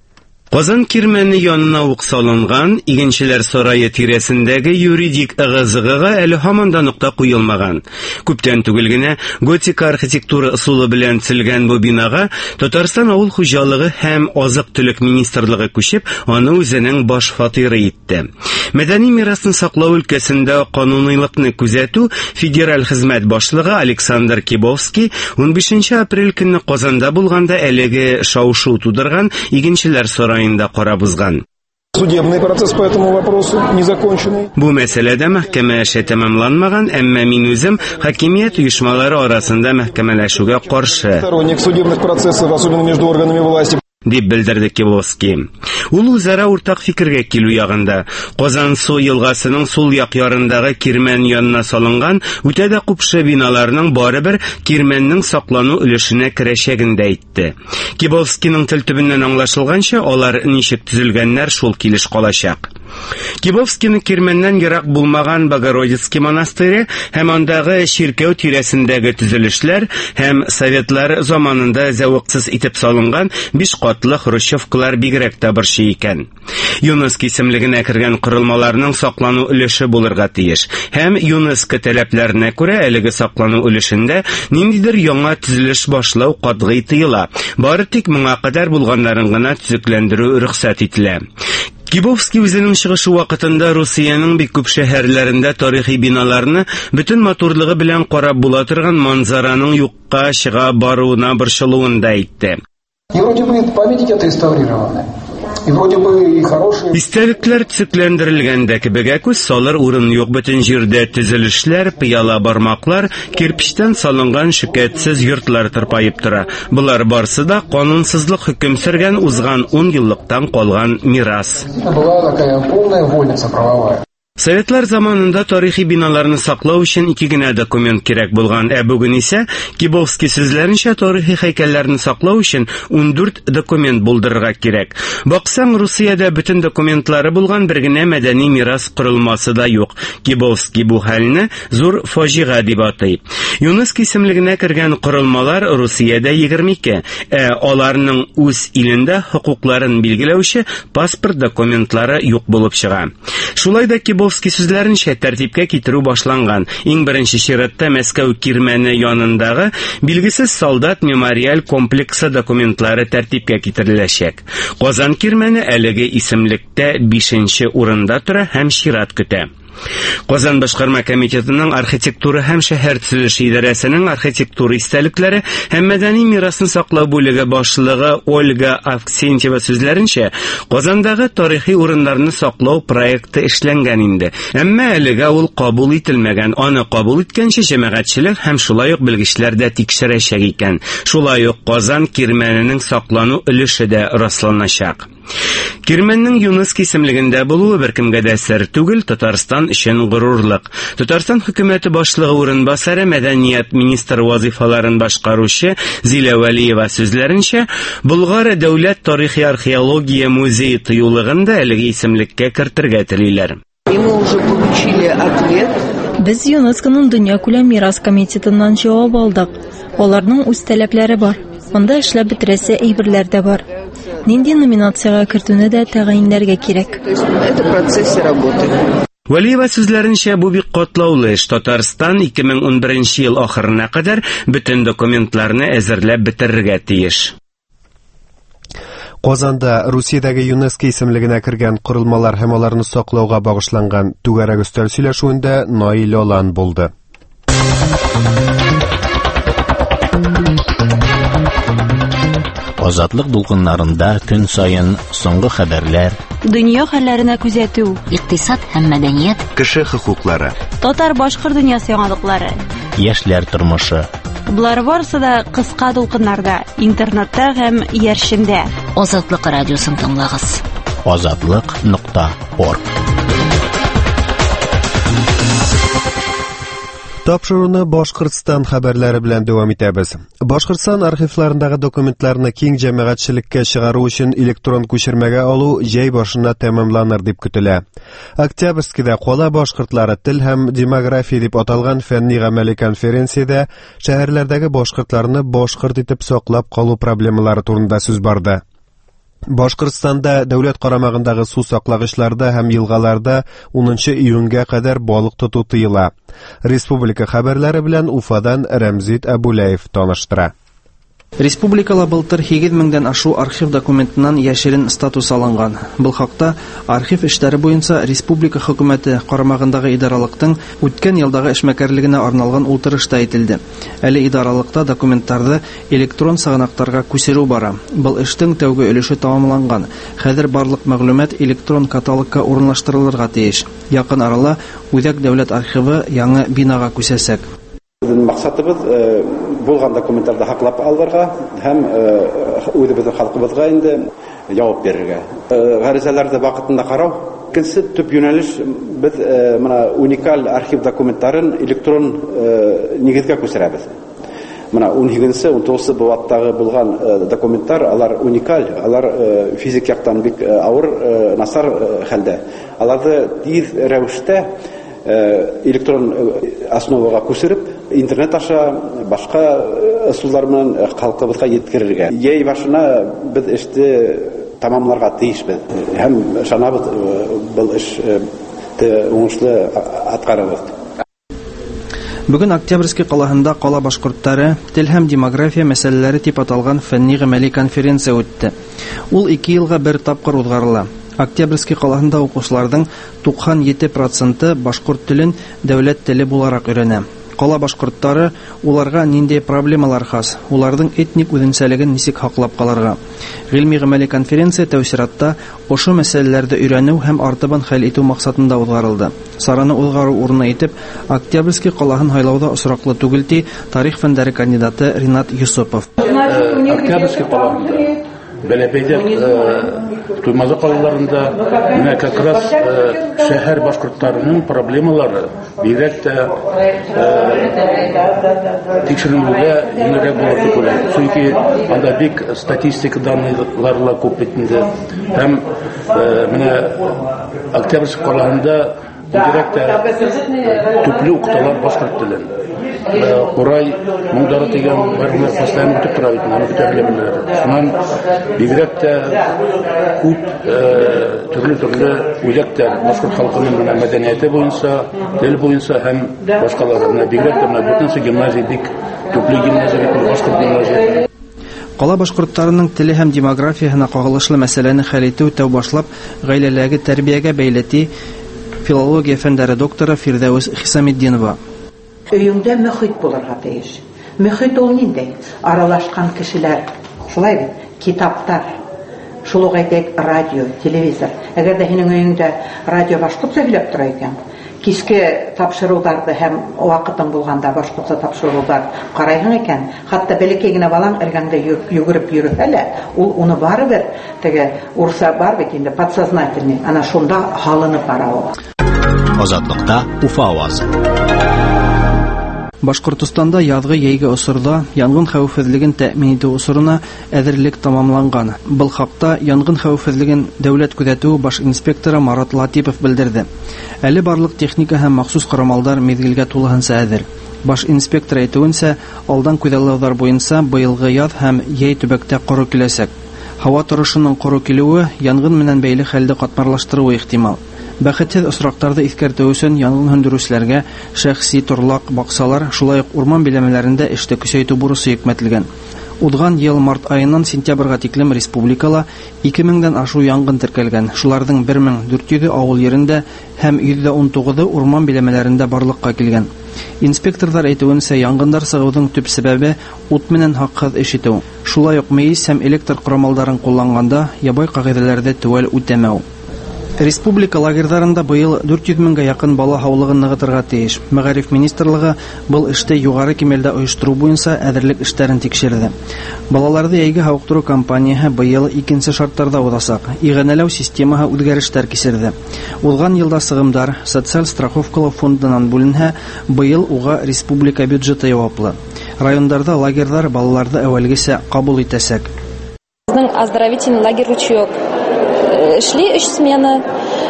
Казан кирмәне янына ук салынган Игенчеләр сарае тирәсендәге юридик ыгы-зыгыга әле һаман да нокта куелмаган. Күптән түгел генә готика архитектура ысулы белән төзелгән бу бинага Татарстан авыл хуҗалыгы һәм азык-төлек министрлыгы күчеп, аны үзенең баш фатиры итте. Мәдәни мирасны саклау өлкәсендә канунилыкны күзәтү федераль хезмәт башлыгы Александр Кибовский ун бишенче апрель көнне Казанда булганда әлеге шау-шу тудырган Игенчеләр сараенда карабызган. Судебный процесс по этому вопросу не законченный. Бу мәсьәләдә мәхкәмә эше тәмамланмаган, әмма мин үзем хакимият оешмалары арасында мәхкәмәләшүгә каршы. Сторонник судебных процессов, особенно между органами власти. Дип белдерде Кибовский. Ул үзара уртак фикергә килү ягында. Казан су елгасының сул як ярындагы кирмән янына салынган үтә дә купшы биналарның барыбер кирмәннең саклану өлешенә керәчәген дә әйтте. Кибовскийның тел төбеннән аңлашылганча, алар ничек төзелгәннәр шул килеш калачак. Кибовскийны кирмәннән ерак булмаган Богородицкий монастыре һәм андагы чиркәү тирәсендәге төзелешләр һәм советлар заманында зәвыксыз итеп салынган биш катлы хрущевкалар бигрәк тә борчый икән. ЮНЕСКО исемлегенә кергән корылмаларның саклану өлеше булырга тиеш. Һәм ЮНЕСКО таләпләренә күрә әлеге саклану өлешендә ниндидер яңа төзелеш башлау катгый тыела. Бары тик моңа кадәр булганнарын гына төзекләндерү рөхсәт ителә. Кибовский үзенең чыгышы вакытында Русиянең бик күп шәһәрләрендә тарихи биналарны бөтен матурлыгы белән карап була торган манзараның юкка чыга баруына борчылуын да әйтте. И вроде бы памятники отреставрированы. И вроде бы и хорошие. Истәлекләр төзекләндерелгән дә кебегә күз салыр урын юк, бөтен җирдә төзелешләр, пыяла бармаклар, кирпичтән салынган шикәтсез йортлар тырпаеп тора. Булар барсы да канунсызлык хөкем сөргән узган ун еллыктан калган мирас. Была такая полная вольница правовая. Советлар заманында тарихи биналарны саклау өчен ике генә документ кирәк булган, ә бүген исә Кибовский сүзләренчә тарихи һәйкәлләрне саклау өчен ун дүрт документ булдырырга кирәк. Баксаң, Русиядә бөтен документлары булган бер генә мәдәни мирас корылмасы да юк. Кибовский бу хәлне зур фаҗига дип атый. ЮНЕСКО исемлегенә кергән корылмалар Русиядә егерме ике, ә аларның үз илендә хокукларын билгеләүче паспорт документлары юк булып чыга. Шулай да Кибовский сүзләренчә тәртипкә китерү башланган. Иң беренче чиратта Мәскәү кирмәне янындагы билгесез солдат мемориаль комплексы документлары тәртипкә китереләчәк. Казан кирмәне әлеге исемлектә бишенче урында тора һәм чират көтә. Казан башкарма комитетының архитектура һәм шәһәр төзелеше идарәсенең архитектура истәлекләре һәм мәдәни мирасны саклау бүлеге башлыгы Ольга Авксентьева сүзләренчә, Казандагы тарихи урыннарны саклау проекты эшләнгән инде. Әмма әлегә ул кабул ителмәгән. Аны кабул иткәнче җәмәгатьчелек һәм шулай ук белгечләр дә тикшерәчәк икән. Шулай ук Казан кирмәненең саклану өлеше дә расланачак. Кирмәннең ЮНЕСКО исемлегендә булуы беркемгә дә сер түгел, Татарстан өчен горурлык. Татарстан хөкүмәте башлыгы урынбасары мәдәният министры вазифаларын башкаручы Зилә Вәлиева сүзләренчә, Болгар дәүләт тарихи археология музее тыюлыгында әлеге исемлеккә кертергә телиләр. Без ЮНЕСКОның дөньякүләм мирас комитетыннан җавап алдык. Аларның үз таләпләре бар. Монда эшләп бетерәсе әйберләр дә бар. Нинди номинациягә кертүне дә тәгаенләргә кирәк. Вәлиева сүзләренчә, бу бик катлаулы эш. Татарстан ике мең унберенче ел ахырына кадәр бөтен документларны әзерләп бетерергә тиеш. Казанда Русиядәге ЮНЕСКО исемлегенә кергән корылмалар һәм аларны саклауга багышланган түгәрәк өстәл сөйләшүендә Наил Олан булды. Азатлык дулкыннарында көн сайын соңгы хәбәрләр, Дөнья хәлләренә күзәтү, икътисад һәм мәдәният, кеше хокуклары, татар-башкорт дөньясы яңалыклары, яшьләр тормышы. Булар барысы да кыска дулкыннарда, интернетта һәм яршемдә. Азатлык радиосын тыңлагыз. азатлык нокта орг. Тапшыруны Башкортстан хәбәрләре белән дәвам итәбез. Башкортстан архивларындагы документларны киң җәмәгатьчелеккә чыгару өчен электрон күчермәгә алу җәй башына тәмамланыр дип көтелә. Октябрьскида кала башкортлары тел һәм демография дип аталган фәнни-гамәли конференциядә шәһәрләрдәге башкортларны башкорт итеп саклап калу проблемалары турында сүз барды. Башкортстанда дәүләт карамагындагы су саклагычларда һәм елгаларда унынчы июньгә кадәр балык тоту тыела. Республика хәбәрләре белән Уфадан Рәмзит Әбүләев таныштыра. Республикала былтыр һигез меңдән ашу архив документыннан яшерен статус алынган. Был хакта архив эшләре буенча республика хөкүмәте карамагындагы идаралыктың үткән елдагы эшмәкәрлегенә арналган утырышта әйтелде. Әле идаралыкта документларны электрон сыгынактарга күчерү бара. Был эштең тәүге өлеше тамамланган. Хәзер барлык мәгълүмат электрон каталогка урынлаштырылырга тиеш. Якын арала Үзәк дәүләт архивы яңа бинага күчәсәк. Максатыбыз булган документларда хаклап алырга һәм үзебезнең халкыбызга инде җавап бирергә. Гаризаларда вакытында карау, икенче төп юнәлеш без менә уникаль архив документларын электрон нигезгә күчерәбез. Менә унсигезенче унтугызынчы быаттагы булган документлар, алар уникаль, алар физик яктан бик авыр, насар хәлдә. Аларны тиз рәвештә электрон основага күчереп, интернет аша башка ысуллар белән халкыбызга yetkirергә. Яй башына без эште тамамларга тиешбез. Һәм шанабыз бу эште уңышлы аткарабыз. Бүген Октябрьский калаһында кала башкортлары тел һәм демография мәсьәләләре дип аталган фәнни-гамәли конференция үтте. Ул ике елга бер тапкыр узгарыла. Октябрьский калаһында укучыларның туксан җиде проценты башкорт телен дәүләт теле буларак өйрәнә. Кала башкортлары уларга нинди проблемалар хас, уларның этник үзенчәлеген ничек хаклап калырга. Гыйльми-гамәли конференция тәүсиратта ошо мәсьәләләрдә өйрәнү һәм артыбын хәл итү максатында узгарылды. Сараны узгару урыны итеп, Октябрьский калаһын һайлауда осраклы түгел ди тарих фәннәре кандидаты Ринат Юсупов. Октябрьский калаһында Бәләбәйдә Туймазы калаларында менә как раз шәһәр башкортларының проблемалары бигрәк тә тикшерүгә еңгәрәк булыр дип уйлыйм. Чөнки анда бик статистика данныйларла күп битендә һәм менә Октябрьский калаһында бигрәк тә төпле укыталар башкорт телен. Курай моңдары дигән бәргә фаслан үтеп тора бит, аны күтәреләләр. Шуннан бигрәк тә күп төрле-төрле үзәктәр башкорт халкының мәдәнияте буенча, тел буенча һәм башкаларына бигрәк тә бүтәнче гимназия бик төпле гимназия бит башкорт гимназия. Кала башкортларының теле һәм демографиясына кагылышлы мәсьәләне хәл итү тәү башлап гаиләләргә тәрбиягә бәйлети филология фәннәре докторы Фирдәүс Хисамиддинова. Өеңдә мөхит булырга тиеш. Мөхит ул нинди? Аралашкан кешеләр, шулай бит, китаптар, шул ук әйтәк радио, телевизор. Әгәр дә һинең өеңдә радио башкортча сөйләп тора икән, киске тапшыруларда һәм вакытың булганда башкортча тапшырулар карайһың икән, хәтта бәләкәй генә балаң эргәңдә йөгереп йөрүһә лә, ул уны барыбер теге урса бар бит инде подсознательный, ана шунда халынып бара ул. Азатлыкта Уфа авазы. Башкортстанда язгы яйгы осырда янгын хәвефсезлеген тәэмин итү осырына әзерлек тамамланган. Был хакта янгын хәвефсезлеген дәүләт күзәтү баш инспекторы Марат Латипов белдерде. Әле барлык техника һәм махсус карамалдар мезгилгә тулыһынча әзер. Баш инспектор әйтүенчә, алдан күзәлләүләр буенча быелгы яз һәм яй төбәктә коры киләчәк. Һава торышының коры килүе янгын менән бәйле хәлдә катмарлаштыруы ихтимал. Бәхетсез осрактарда искәртү өчен янгын һөндерүчеләргә шәхси торлак, баксалар, шулай ук урман биләмәләрендә эште көчәйтү бурысы йөкмәтелгән. Узган ел март аеннан сентябрьгә тиклем республикала ике меңдән ашу янгын теркәлгән. Шуларның бер мең дүрт йөзе авыл yerендә һәм йөз ун тугызы урман биләмәләрендә барлыкка килгән. Инспекторлар әйтүенчә, янгыннар сыгудың төп сәбәбе ут менән хаксыз эш итү. Шулай ук мейес һәм электр коралларын кулланганда ябай кагыйдәләрдә тәвәл үтәмәү. Республика лагерьларында быел дүрт йөз меңгә якын бала һаулыгын ныгытырга тиеш. Мәгариф министрлыгы был эште югары кимәлдә оештыру буенча әзерлек эшләрен тикшерде. Балаларны яйгы һауыктыру кампанияһы быел икенче шартларда узачак. Игъанәләү системаһы үзгәрешләр кичерде. Узган елда сыгымдар социаль страховкалау фондыннан бүленһә, быел уга республика бюджеты яwaплы. Районнарда лагерьлар балаларны әвәлгечә кабул итәчәк. Безнең оздоровительный лагерь ручеек эшли өч смена.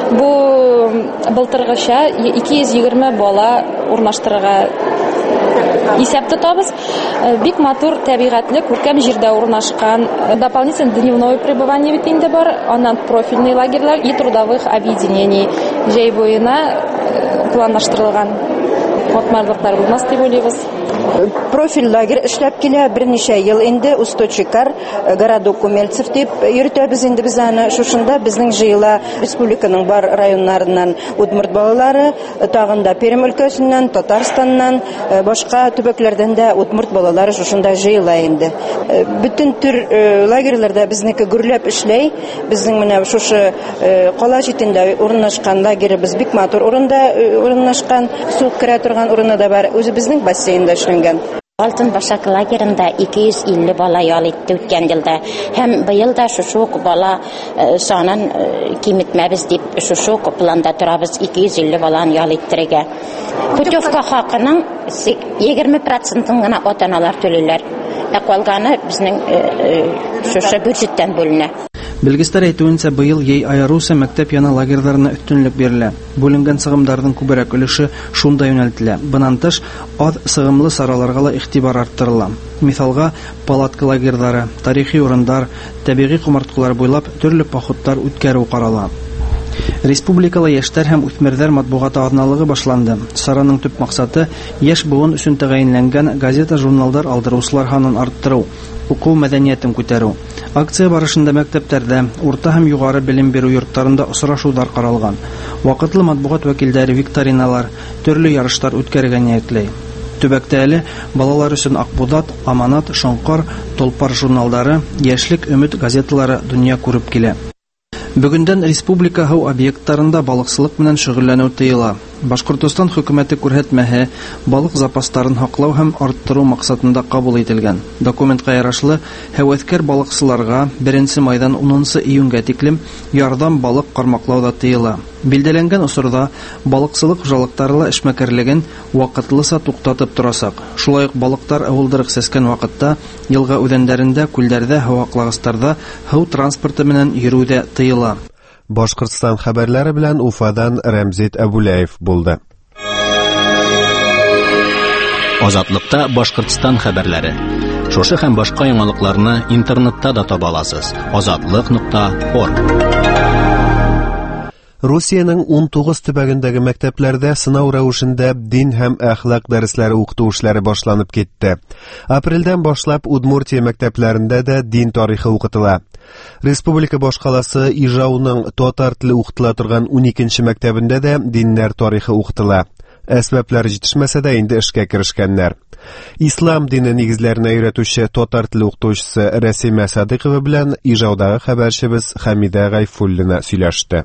Бу былтыргыча ике йөз егерме бала урнаштырырга исәп тотабыз. Бик матур табигатьле күркәм җирдә урнашкан. Дополнительное дневное пребывание бит инде бар. Аннан профильный лагерьлар и трудовых объединений җәй буена планлаштырылган. Катмарлыктар булмас дип уйлыйбыз. Профиль лагерь эшләп килә берничә ел инде. Устойчикар городок Умельцев дип йөртәбез инде без аны. Шушында безнең җыела республиканың бар районнарыннан удмурт балалары, тагын да Пермь өлкәсеннән, Татарстаннан, башка төбәкләрдән дә удмурт балалары шушында җыела инде. Бүтән төр лагерьләрдә безнеке гүрләп эшләй. Безнең менә шушы кала читендә урнашкан лагеребез бик матур урында урнашкан. Су керә торган урыны да бар. Үзе безнең бассейнда эшләнгән. Алтын башак лагерында ике йөз илле бала ял итте үткән елда. Һәм быел да шушы ук бала санын киметмәбез дип шушы ук планда торабыз ике йөз илле баланы ял иттерергә. Путевка хакының егерме процентын гына ата-аналар түлиләр. Ә калганы безнең шушы бюджеттан бүленә. Белгечләр әйтүенчә, быел яй аеруча мәктәп яны лагерьларына өстенлек бирелә. Бүленгән сыгымнарның күбрәк өлеше шунда юнәлтелә. Буннан тыш, аз сыгымлы сараларга ла игътибар арттырыла. Мисалга, палатка лагерьлары, тарихи урындар, табигый кумарткалар буйлап төрле походлар үткәрү карала. Республикала яшьләр һәм үсмерләр матбугаты атналыгы башланды. Сараның төп максаты яшь буын өчен тәгаенләнгән газета-журналдар алдыручылар санын арттыру, уку мәдәниятен күтәрү. Акция барышында мәктәпләрдә, урта һәм югары белем бирү йортларында очрашулар каралган. Вакытлы матбугат вәкилләре викториналар, төрле ярышлар үткәргән ниятләй. Төбәктә әле балалар өчен Акбудат, Аманат, Шоңкар, Толпар журналдары, Яшьлек, Өмет газеталары дөнья күреп килә. Бүгендән республика һау объектларында балыкчылык менән шөгыльләнү тыела. Башкортстан хөкүмәте күрһәтмәһе балык запастарын һаклау һәм арттыру максатында кабул ителгән. Документка ярашлы, һәвәскәр балыкчыларга беренче майдан унынчы июньгә тиклем ярдәм балык кармаклау да тыела. Билдәләнгән усырда балыкчылык хуҗалыклары эшмәкәрлеген вакытлыча туктатып торачак. Шулай ук балыктар авылдырык сәскән вакытта елга үзәннәрендә, күлләрдә, һаваклагыстарда һау транспорты менән йөрү дә тыела. Башкортстан хәбәрләре белән Уфадан Рәмзит Әбүләев булды. Азатлыкта Башкортстан хәбәрләре. Шушы һәм башка яңалыкларны интернетта да таба аласыз. азатлык нокта орг. Русиянең ун тугыз төбәгендәге мәктәпләрдә сынау рәвешендә дин һәм әхлак дәресләре укыту эшләре башланып китте. Апрельдән башлап Удмуртия мәктәпләрендә дә дин тарихы укытыла. Республика башкаласы Ижауның татар теле укытыла торган уникенче мәктәбендә дә диннәр тарихы укытыла. Әсбәпләр җитешмәсә дә инде эшкә керешкәннәр. Ислам дине нигезләренә өйрәтүче татар теле укытучысы Рәсимә Садыйкова белән Ижаудагы хәбәрчебез Хәмидә Гайфуллина сөйләште.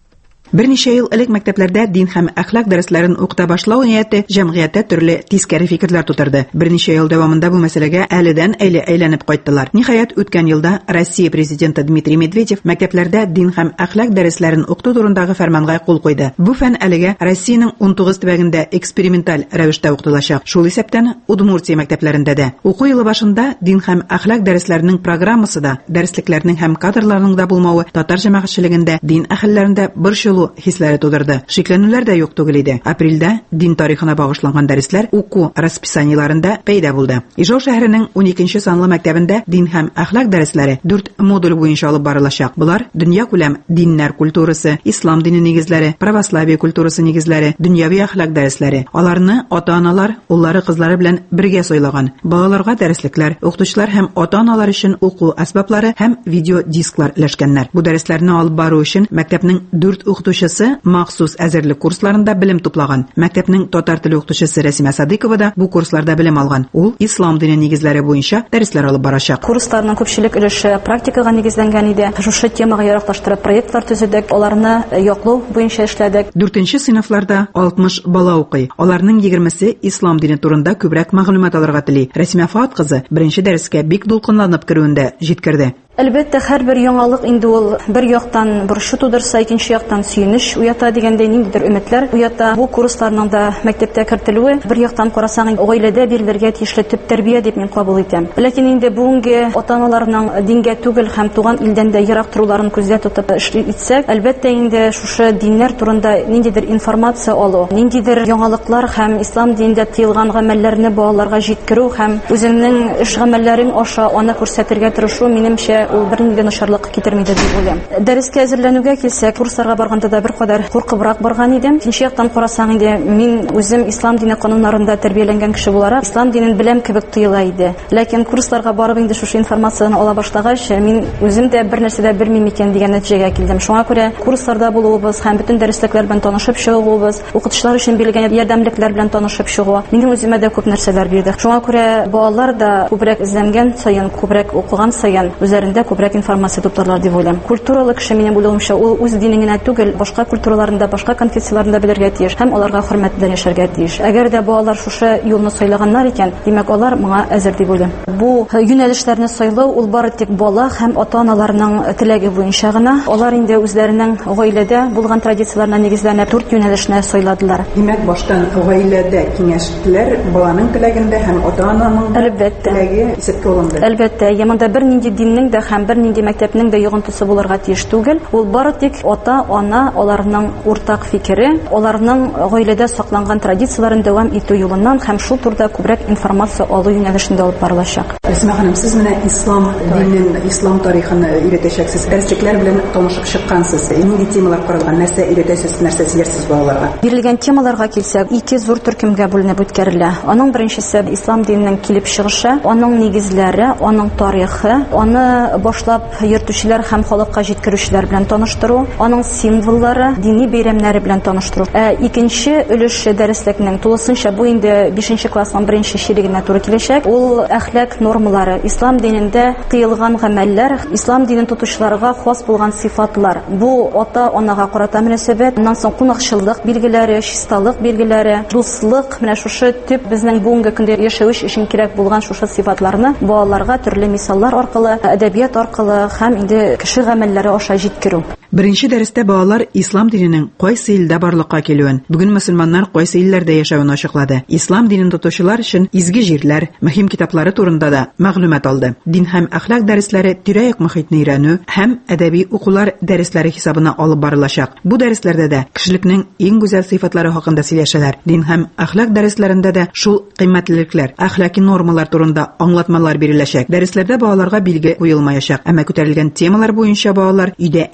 Берничә ел элек мәктәпләрдә дин һәм әхлак дәресләрен укыта башлау нияте җәмгыятьтә төрле тискәре фикерләр тудырды. Берничә ел дәвамында бу мәсьәләгә әледән әле әйләнеп кайттылар. Ниһаять, үткән елда Россия президенты Дмитрий Медведев мәктәпләрдә дин һәм әхлак дәресләрен укыту турындагы фәрманга кул куйды. Бу фән әлегә Россиянең ун тугыз төбәгендә эксперименталь рәвештә укытылачак. Шул исәптән Удмуртия мәктәпләрендә дә. Уку елы башында дин һәм әхлак дәресләренең программасы да, дәреслекләрнең һәм кадрларның да булмавы татар җәмәгатьчелегендә, дин әһелләрендә борчылу хисләре тудырды. Шикләнүләр дә юк түгел иде. Апрельдә дин тарихына багышланган дәресләр уку расписаниеларында пәйда булды. Ижау шәһәренең уникенче санлы мәктәбендә дин һәм әхлак дәресләре дүрт модуль буенча алып барылачак. Булар дөнья күләм диннәр культурасы, ислам дине нигезләре, православие культурасы нигезләре, дөньяви әхлак дәресләре. Аларны ата-аналар уллары, кызлары белән бергә сайлаган. Балаларга дәреслекләр, укытучылар һәм ата-аналар өчен уку әсбаплары һәм видео дисклар өләшкәннәр. Бу дәресләрне алып бару өчен мәктәпнең дүрт укытучысы махсус әзерлек курсларында белем туплаган. Мәктәпнең татар теле укытучысы Рәсимә Садыйкова да бу курсларда белем алган. Ул ислам дине нигезләре буенча дәресләр алып барачак. Курсларның күпчелек өлеше практикага нигезләнгән иде. Шушы темага яраклаштырып проектлар төзедек, аларны яклау буенча эшләдек. Дүртенче сыйныфларда алтмыш бала укый. Аларның егермесе ислам дине турында күбрәк мәгълүмат алырга тели. Рәсимә Фат кызы беренче дәрескә бик дулкынланып керүендә җиткерде. Әлбәттә, һәрбер яңалык инде ул бер яктан борчу тудырса, икенче яктан сөенеч уята дигәндәй ниндидер өметләр уята. Бу курсларның да мәктәптә кертелүе бер яктан карасаң, гаиләдә бирелергә тиешле төп тәрбия дип мин кабул итәм. Ләкин инде бүгенге ата-аналарның дингә түгел һәм туган илдән дә ерак торуларын күздә тотып эш итсәк, әлбәттә инде шушы диннәр турында ниндидер информация алу, ниндидер яңалыклар һәм ислам динендә тыелган гамәлләрне балаларга җиткерү һәм үзеңнең эш гамәлләрең аша аны күрсәтергә тырышу, минемчә, ул бернинди начарлык китермәде дип уйлыйм. Дәрескә әзерләнүгә килсәк, курсларга барганда да бер кадәр куркыбрак барган идем. Икенче яктан карасаң инде, мин үзем ислам дине кануннарында тәрбияләнгән кеше буларак, ислам динен беләм кебек тоела иде. Ләкин курсларга барып инде шушы информацияны ала башлагач, мин үзем дә бер нәрсә дә белмим икән дигән нәтиҗәгә килдем. Шуңа күрә курсларда булуыбыз һәм бөтен дәреслекләр белән танышып чыгуыбыз, укытучылар өчен бирелгән ярдәмлекләр белән танышып чыгу, минем үземә дә күп нәрсәләр бирде. Шуңа күрә балалар да күбрәк эзләнгән саен, күбрәк укыган саен үзләрендә күбрәк информация топтарлар дип уйлыйм. Культуралы кеше, минем уйлавымча, ул үз динен генә түгел, башка культураларында, башка конфессияларында белергә тиеш һәм аларга хөрмәт белән яшәргә тиеш. Әгәр дә балалар шушы юлны сайлаганнар икән, димәк, алар моңа әзер дип уйлыйм. Бу юнәлешләрне сайлау ул бары тик бала һәм ата-аналарның теләге буенча гына. Алар инде үзләренең гаиләдә булган традицияларына нигезләнеп дүрт юнәлешне сайладылар. Димәк, баштан гаиләдә киңәшләр баланың теләгендә һәм ата-ананың теләге исәпкә алынды. Әлбәттә, яманда бернинди диннең дә һәм бернинди мәктәпнең дә йогынтысы булырга тиеш түгел. Ул бары тик ата-ана, аларның уртак фикере, аларның гаиләдә сакланган традицияларын дәвам итү юлыннан һәм шул турда күбрәк информация алу юнәлешендә алып барылачак. Рәсимә ханым, сез менә ислам динен, ислам тарихын өйрәтәчәксез, дәреслектәр белән танышып чыккансыз. Нинди темалар каралган, нәрсә өйрәтәсез, нәрсә сөйләрсез балаларга? Бирелгән темаларга килсәк, ике зур төркемгә бүленеп үткәрелә. Аның беренчесе ислам диненең килеп чыгышы, аның нигезләре, аның тарихы, аны башлап йөртүчеләр һәм халыкка җиткерүчеләр белән таныштыру, аның символлары, дини бәйрәмнәре белән таныштыру. Ә икенче өлеше дәреслекнең тулысынча бу инде бишенче классның беренче чирегенә туры киләчәк. Ул әхлак нормалары, ислам динендә тыелган гамәлләр, ислам динен тотучыларга хас булган сыйфатлар. Бу ата-анага карата мөнәсәбәт, аннан соң кунакчыллык билгеләре, чисталык билгеләре, дуслык, менә шушы төп безнең бүгенге көндә яшәү өчен кирәк булган шушы сыйфатларны балаларга төрле мисаллар аркылы, әдәбият аркылы һәм инде кеше гамәлләре аша җиткерү. Беренче дәрестә балалар ислам диненең кайсы илдә барлыкка килүен, бүген мөселманнар кайсы илләрдә яшәвен ачыклады. Ислам динен тотучылар өчен изге җирләр, мөһим китаплары турында да мәгълүмат алды. Дин һәм әхлак дәресләре тирә-як мөхитне өйрәнү һәм әдәби укулар дәресләре хисабына алып барылачак. Бу дәресләрдә дә кешелекнең иң гүзәл сыйфатлары хакында сөйләшәләр. Дин һәм әхлак дәресләрендә дә шул кыйммәтлелекләр, әхлаки нормалар турында аңлатмалар биреләчәк. Дәресләрдә балаларга билге куелмаячак, әмма күтәрелгән темалар буенча балалар өйдә әти-әни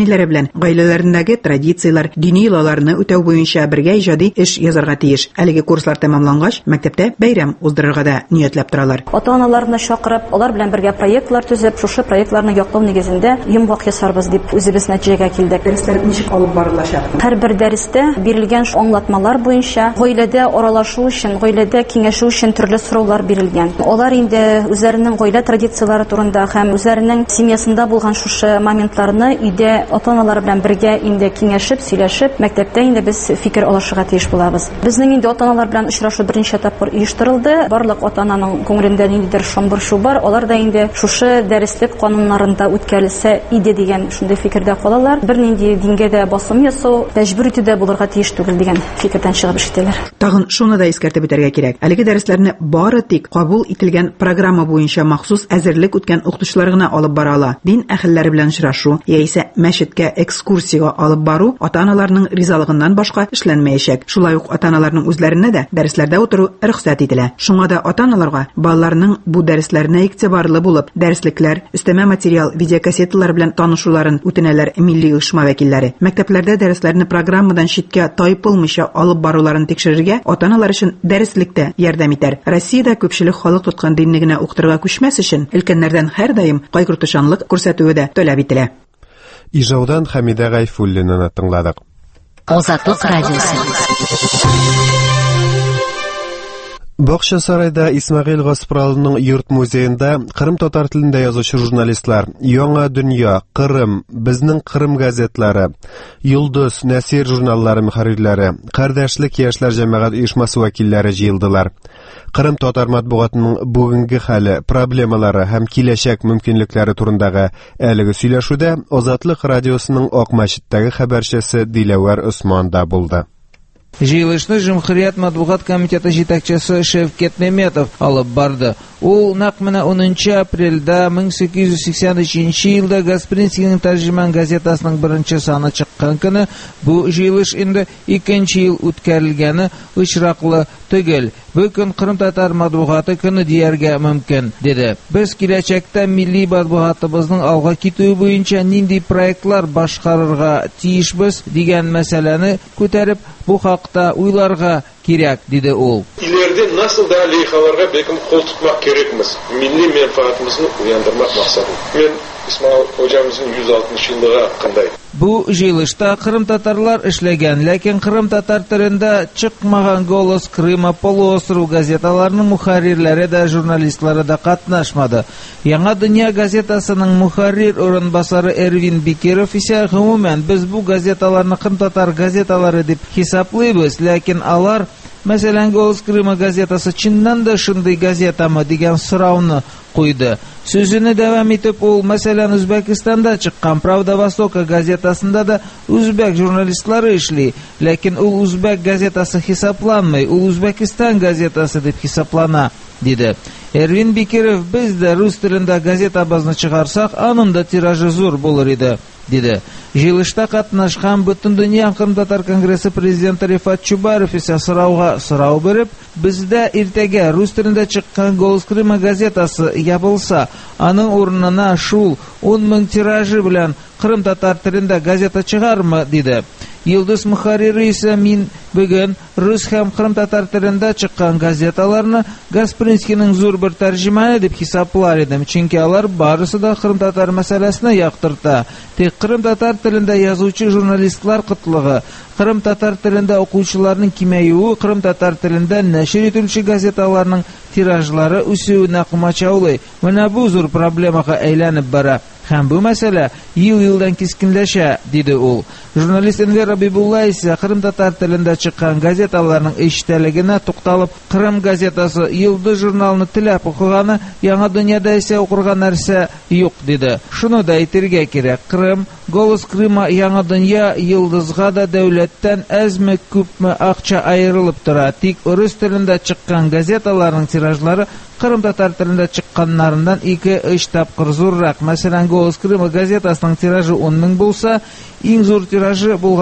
воспитанниеләре белән гаиләләрендәге традициялар, дини йолаларны үтәү буенча бергә иҗади эш язарга тиеш. Әлеге курслар тәмамлангач, мәктәптә бәйрәм уздырырга да ниятләп торалар. Ата-аналарны чакырып, алар белән бергә проектлар төзеп, шушы проектларны яклау нигезендә йомгак ясарбыз дип үзебез нәтиҗәгә килдек. Дәресләр ничек алып барылачак? Һәрбер дәрестә бирелгән аңлатмалар буенча гаиләдә аралашу өчен, гаиләдә киңәшү өчен төрле сораулар бирелгән. Алар инде үзләренең гаилә традицияләре турында һәм үзләренең семьясында булган шушы моментларны өйдә ата-аналар белән бергә инде киңәшеп, сөйләшеп, мәктәптә инде без фикер алышырга тиеш булабыз. Безнең инде ата-аналар белән очрашу берничә тапкыр оештырылды. Барлык ата-ананың күңелендә ниндидер шомбыршу бар. Алар да инде шушы дәреслек кануннарында үткәрелсә иде дигән шундый фикердә калалар. Бернинди дингә дә басым ясау, мәҗбүр итүдә булырга тиеш түгел дигән фикердән чыгып эшләр. Тагын шуны да искәртеп үтәргә кирәк. Әлеге дәресләрне бары тик кабул ителгән программа буенча махсус әзерлек үткән укытучылар гына алып бара ала. Дин әһелләре белән очрашу яисә мәчеткә экскурсиягә алып бару ата-аналарның ризалыгыннан башка эшләнмәячәк. Шулай ук ата-аналарның үзләренә дә дәресләрдә утыру рөхсәт ителә. Шуңа да ата-аналарга балаларның бу дәресләренә игътибарлы булып, дәреслекләр, өстәмә материал, видеокассеталар белән танышуларын үтенәләр милли оешма вәкилләре. Мәктәпләрдә дәресләрне программадан читкә тайпылмыйча алып баруларын тикшерергә ата-аналар өчен дәреслектә ярдәм итәр. Россиядә күпчелек халык тоткан динне генә укытырга күчмәс өчен өлкәннәрдән һәр даим кайгыртучанлык күрсәтүе дә таләп ителә. Ижаудан Хәмидә Гайфуллинаны тыңладык. Азатлык радиосы. Бакча сарайда Исмәгыйль Гаспралының йорт музеенда Кырым татар телендә язучы журналистлар, Яңа дөнья, Кырым, Безнең Кырым газетлары, Йолдыз, Нәсир журналлары мөхәррирләре, Кардәшлек яшьләр җәмәгать оешмасы вәкилләре җыелдылар. Кырым татар матбугатының бүгенге хәле, проблемалары һәм киләчәк мөмкинлекләре турындагы әлеге сөйләшүдә Азатлык радиосының Ак мәчеттәге хәбәрчесе Диләвәр Усман да булды. Җыелышны Җөмһүрият матбугат комитеты җитәкчесе Шәвкәт Мәмәтов алып барды. Ул нәкъ менә унынчы апрельдә мең сигез йөз сиксән өченче елда Гаспринскийның тәрҗеман газетасының беренче саны чыккан көне бу җыелыш инде икенче ел үткәрелгәне очраклы түгел. Бу көн Кырым татар матбугаты көне дияргә мөмкин, диде. Без киләчәктә милли матбугатыбызның алга китүе буенча нинди проектлар башкарырга тиешбез дигән мәсьәләне күтәреп, бу хакта уйларга кирәк, диде ул. Илерде насыл да лейхаларга беким кол тутмак керекмиз. Милли менфаатыбызны уяндырмак максаты. Мен Исмаил hocamızın йөз алтмыш еллыгы кандай? Бу җыелышта Кырым татарлар эшләгән, ләкин Кырым татар телендә чыкмаган Голос Крыма, Полуостров газеталарының мөхәррирләре дә, журналистлары да катнашмады. Яңа дөнья газетасының мөхәррир урынбасары Эрвин Бикиров исә гомумән без бу газеталарны Кырым татар газеталары дип хисаплыйбыз, ләкин алар, мәсәлән, Голос Крыма газетасы чыннан да шундый газетамы дигән сорауны куйды. Сүзене дәвам итеп ул, мәсәлән, Үзбәкстанда чыккан Правда Востока газетасында да үзбәк журналистлары эшли, ләкин ул үзбәк газетасы хисапланмый, ул Үзбәкстан газетасы дип хисаплана, диде. Эрвин Бикиров, без дә рус телендә газетабызны чыгарсак, аның да тиражы зур булыр иде, диде. Җыелышта катнашкан Бөтендөнья Кырым татар конгрессы президенты Рифат Чубаров исә сорауга сорау биреп, бездә иртәгә рус телендә чыккан Голос Крыма газетасы ябылса, аның урынына шул ун мең тиражы белән Кырым татар телендә газета чыгармы, диде. Йолдыз мөхәррире исә мин бүген рус һәм Кырым татар телендә чыккан газеталарны Гаспринскийның зур бер тәрҗемәне дип хисаплар идем, чөнки алар барысы да Кырым татар мәсьәләсенә яктырта. Тик Кырым татар телендә язучы журналистлар кытлыгы, Кырым татар телендә укучыларның кимәюе, Кырым татар телендә нәшер ителүче газеталарның тиражлары үсүенә кумачаулый. Менә бу зур проблемага әйләнеп бара. Һәм бу мәсьәлә ел-елдан кискенләшә, диде ул. Журналист Энвер Абибулла исә Кырым татар телендә чыккан газеталарның эчтәлегенә тукталып, Кырым газетасы Йолдыз журналын теләп укыганы, Яңа дөньяда исә укырга нәрсә юк, диде. Шуны да әйтергә кирәк. Кырым, Голос Крыма, Яңа дөнья, Йолдызга да дәүләттән әзме күпме акча аерылып тора. Тик рус телендә чыккан газеталарның тиражлары Кырым татар телендә чыкканнарыннан ике-өч тапкыр зуррак. Мәсәлән, Голос Крыма газетасының тиражы ун мең булса, иң зур тиражы булган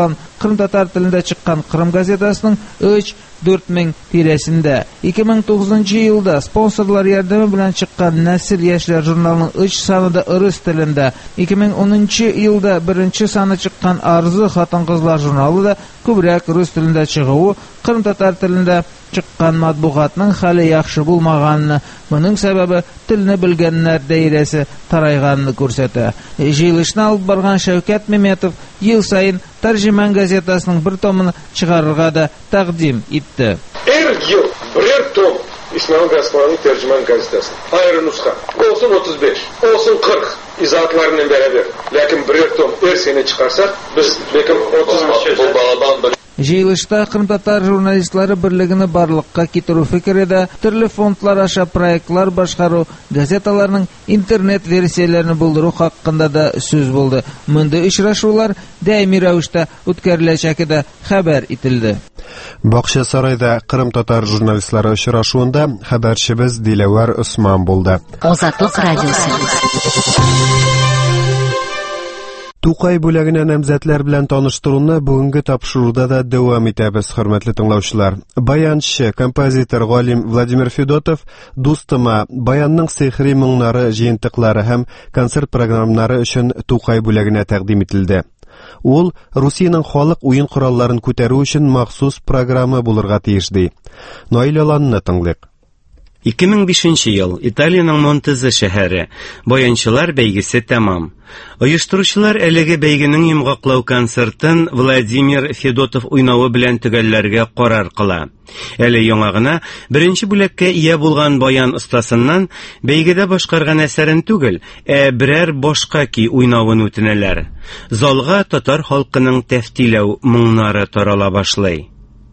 Кырым татар телендә чыккан Кырым газетасының өч дүрт мең тирәсендә. ике мең тугызынчы елда спонсорлар ярдәме белән чыккан Нәсел яшьләр журналының өч саны да рус телендә. ике мең унынчы елда беренче саны чыккан Арзы хатын-кызлар журналы да күбрәк рус телендә чыгуы Кырым татар телендә чыккан матбугатның хәле яхшы булмаганны, моның сәбәбе телне белгәннәр даирәсе тарайганны күрсәтә. Җыелышны алып барган Шәүкәт Мәмәтов ел сайын Тәрҗемән газетасының бер томын чыгарырга да тәкъдим итте. Эр ел бер том İsmail Gasman'ın Tercüman gazetesi. Ayrı nuska. Olsun otuz beş, olsun kırk izahatlarıyla beraber. Lakin birer tom her sene çıkarsak biz belki otuz bu bağladan bir Җыелышта Кырым татар журналистлары берлегене барлыкка китерү фикере дә, төрле фондлар аша проектлар башкару, газеталарның интернет версияләрен булдыру хакында да сүз булды. Монда очрашулар даими рәвештә үткәреләчәге дә хәбәр ителде. Бакча сарайда Кырым татар журналистлары очрашуында хәбәрчебез Диләвар Усман булды. Азатлык радиосы. Тукай бүләгенә намзәтләр белән таныштыруны бүгенге тапшыруда да дәвам итәбез, хөрмәтле тыңлаучылар. Баянчы, композитор галим Владимир Федотов дустыма баянның сихри моңнары, җыентыклары һәм концерт программалары өчен Тукай бүләгенә тәкъдим ителде. Ул Русиянең халык уен коралларын күтәрү өчен махсус программа булырга тиеш ди. Наил Аланны тыңлыйк. ике мең бишенче ел Италиянең Монтезе шәһәре баянчылар бәйгесе тәмам. Оештыручылар әлеге бәйгенең йомгаклау концертын Владимир Федотов уйнавы белән төгәлләргә карар кыла. Әле яңа гына беренче бүләккә ия булган баян остасыннан бәйгедә башкарган әсәрен түгел, ә берәр башка ки уйнавын үтенәләр. Залга татар халкының тәфтиләү моңнары тарала башлый.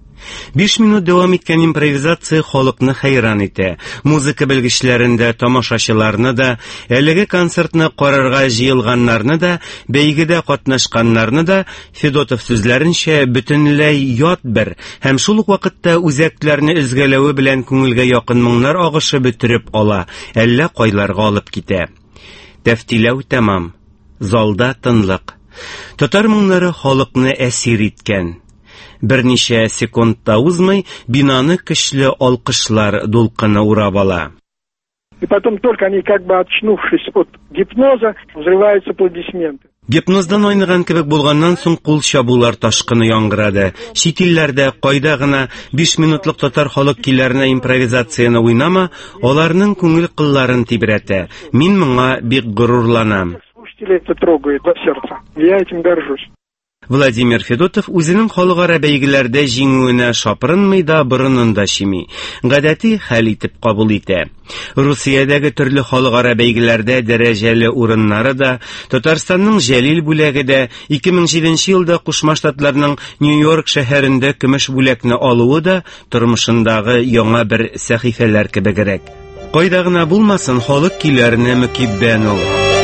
Биш минут дәвам иткән импровизация халыкны хәйран итә. Музыка белгечләрендә тамашачыларны да, әлеге концертны карарга җыелганнарны да, бәйгедә катнашканнарны да Федотов сүзләренчә бөтенләй ят бер һәм шул ук вакытта үзәкләрне изгәләве белән күңелгә якын моңнар агышы бөтереп ала, әллә кайларга алып китә. Тәфтиләү тәмам. Залда тынлык. Татар моңнары халыкны әсир иткән. Берничә секундта узмый бинаны көчле алкышлар дулкыны урап ала. И потом только они, как бы очнувшись от гипноза, взрываются аплодисменты. Гипноздан ойнаган кебек булганнан соң кул чабулар ташкыны яңгырады. Чит илләрдә кайда гына биш минутлык татар халык киләренә импровизацияны уйнама, аларның күңел кылларын тибрәтә. Мин моңа бик горурланам. Слушатели это трогает до сердца. Я этим горжусь. Владимир Федотов үзенең халыкара бәйгеләрдә җиңүенә шапрынмый да, борынын да шими. Гадәти хәл итеп кабул итә. Русиядәге төрле халыкара бәйгеләрдә дәрәҗәле урыннары да, Татарстанның Җәлил бүләге дә, ике мең җиденче елда Кушма Штатларның Нью-Йорк шәһәрендә көмеш бүләкне алуы да тормышындагы яңа бер сәхифәләр кебегрәк. Кайда гына булмасын, халык киләренә мөкиббән ул.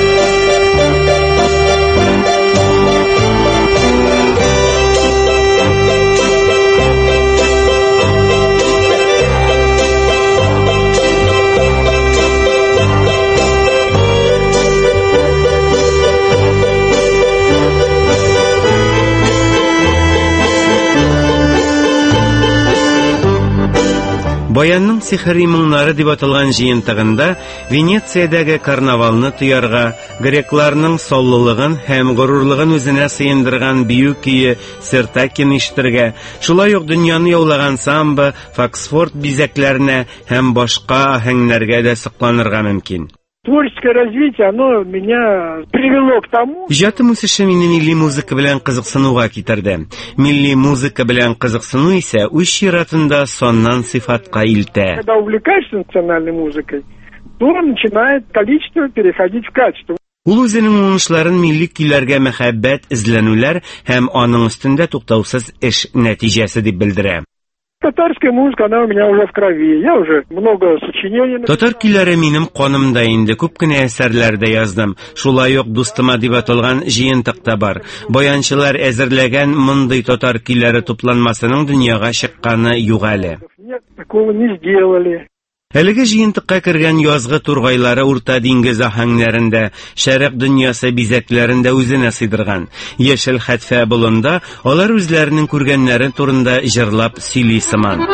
Баянның сихри моңнары дип аталган җыентыгында Венециядәге карнавалны туярга, грекларның саллылыгын һәм горурлыгын үзенә сыендырган бию көе Сертакин ишетергә, шулай ук дөньяны яулаган самбо, фоксфорд бизәкләренә һәм башка аһәңнәргә дә сокланырга мөмкин. Творческое развитие, оно меня привело к тому... Иҗатым үсеше мине милли музыка белән кызыксынуга китерде. Милли музыка белән кызыксыну исә үз чиратында соннан сыйфатка илтә. Когда увлекаешься национальной музыкой, то начинает количество переходить в качество. Ул үзенең уңышларын милли көйләргә мәхәббәт, эзләнүләр һәм аның өстендә туктаусыз эш нәтиҗәсе дип белдерә. Татарская музыка, она у меня уже в крови. Я уже много сочинений... Татар көйләре минем канымда инде. Күп кенә әсәрләрдә яздым. Шулай ук дустыма дип аталган җыентык та бар. Баянчылар әзерләгән мондый татар көйләре тупланмасының дөньяга чыкканы юк әле. Нет, такого не сделали. Әлеге җыентыкка кергән язгы тургайлары Урта диңгез аһәңнәрендә, Шәрык дөньясы бизәкләрендә үзенә сыйдырган. Яшел хәтфә болында алар үзләренең күргәннәре турында җырлап сөйли сыман.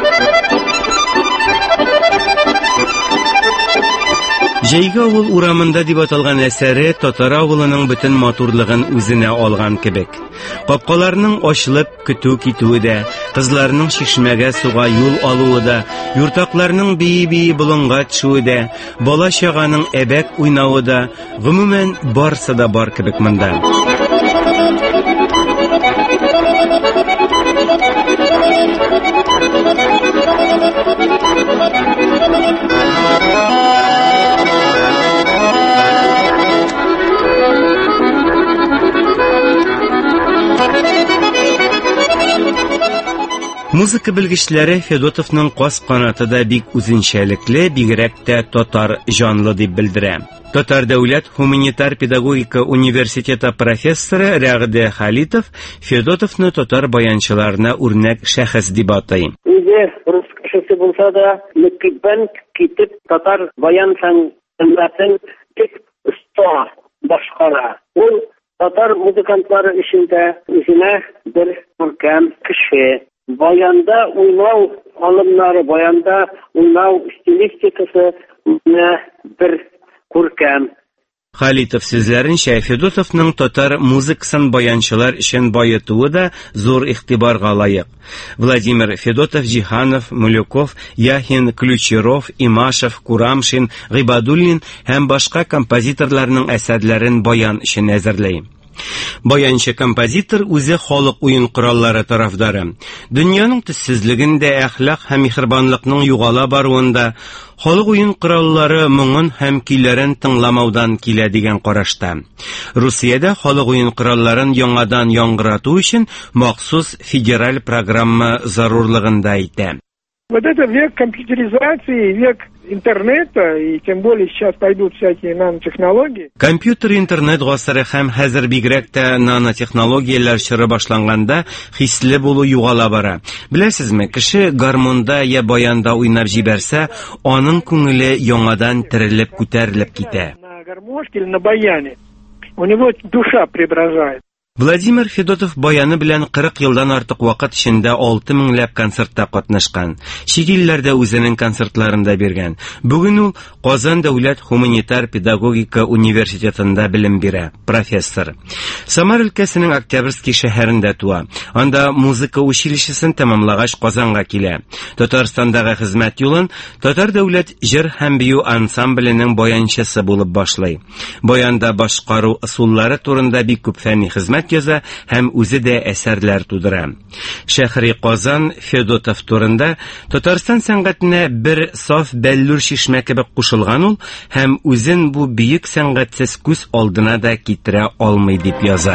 Җәйге авыл урамында дип аталган әсәре татар авылының бөтен матурлыгын үзенә алган кебек. Капкаларның ачылып көтү китүе дә, кызларның чишмәгә суга юл алуы да, юртакларның бии-бии болынга төшүе дә, бала-чаганың әбәк уйнавы да, гомумән барсы да бар кебек монда. Музыка белгечләре Федотовның кас канаты да бик үзенчәлекле, бигрәк тә татар җанлы дип белдерә. Татар дәүләт гуманитар педагогика университеты профессоры Рәгъдә Хәлитов Федотовны татар баянчыларына үрнәк шәхес дип атай. Үзе рус кешесе булса да, мөкиббән китеп татар баян сәнгатен тик оста башкара. Ул татар музыкантлары эчендә үзенә бер күркәм кеше. Баянда уйнау алымнары, баянда уйнау стилистикасы бер күркәм. Хәлитов сүзләренчә, Федотовның татар музыкасын баянчылар өчен баетуы да зур игътибарга лаек. Владимир Федотов, Җиһанов, Мулюков, Яхин, Ключеров, Имашев, Курамшин, Гыйбадуллин һәм башка композиторларның әсәрләрен баян өчен әзерләй. Баянчы композитор үзе халык уен кораллары тарафдары. Дөньяның төссезлегендә, әхлак һәм михрибанлыкның югала баруында, халык уен кораллары моңын һәм көйләрен тыңламаудан килә дигән карашта. Русиядә халык уен коралларын яңадан яңгырату өчен махсус федераль программа зарурлыгын да әйтә. Вот это век компьютеризации, век интернета, и тем более сейчас пойдут всякие нанотехнологии. Компьютер, интернет гасыры һәм хәзер бигрәк тә нанотехнологияләр чоры башланганда хисле булу югала бара. Беләсезме, кеше гармонда я баянда уйнап җибәрсә, аның күңеле яңадан терелеп күтәрелеп китә. На гармошке или на баяне у него душа преображает. Владимир Федотов баяны белән кырык елдан артык вакыт эчендә алты меңләп концертта катнашкан. Чит илләрдә үзенең концертларында биргән. Бүген ул Казан дәүләт гуманитар педагогика университетында белем бирә, профессор. Самар өлкәсенең Октябрьский шәһәрендә туа. Анда музыка училищесын тәмамлагач Казанга килә. Татарстандагы хезмәт юлын Татар дәүләт җыр һәм бию ансамбленең баянчысы булып башлый. Баянда башкару ысуллары турында бик күп фәнни хезмәт яза һәм үзе дә әсәрләр тудыра. Шәһри Казан Федотов турында Татарстан сәнгатенә бер саф бәллүр чишмә кебек кушылган ул һәм үзен бу бөек сәнгатьсез күз алдына да китерә алмый дип яза.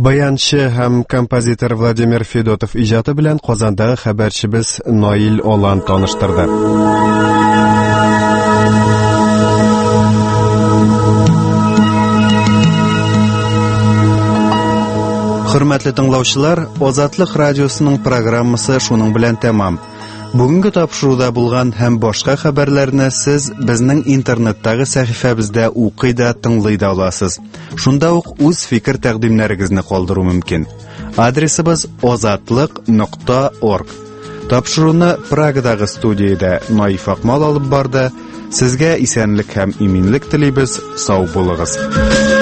Баянчы һәм композитор Владимир Федотов иҗаты белән Казандагы хәбәрчебез Наил Олан таныштырды. Хөрмәтле тыңлаучылар, Азатлык радиосының программасы шуның белән тәмам. Бүгенге тапшыруда булган һәм башка хәбәрләрне сез безнең интернеттагы сәхифәбездә укый да, тыңлый да аласыз. Шунда ук үз фикер тәкъдимнәрегезне калдыру мөмкин. Адресыбыз азатлык нокта орг. Тапшыруны Прагадагы студиядә Наиф Акмал алып барды. Сезгә исәнлек һәм иминлек телибез. Сау булыгыз.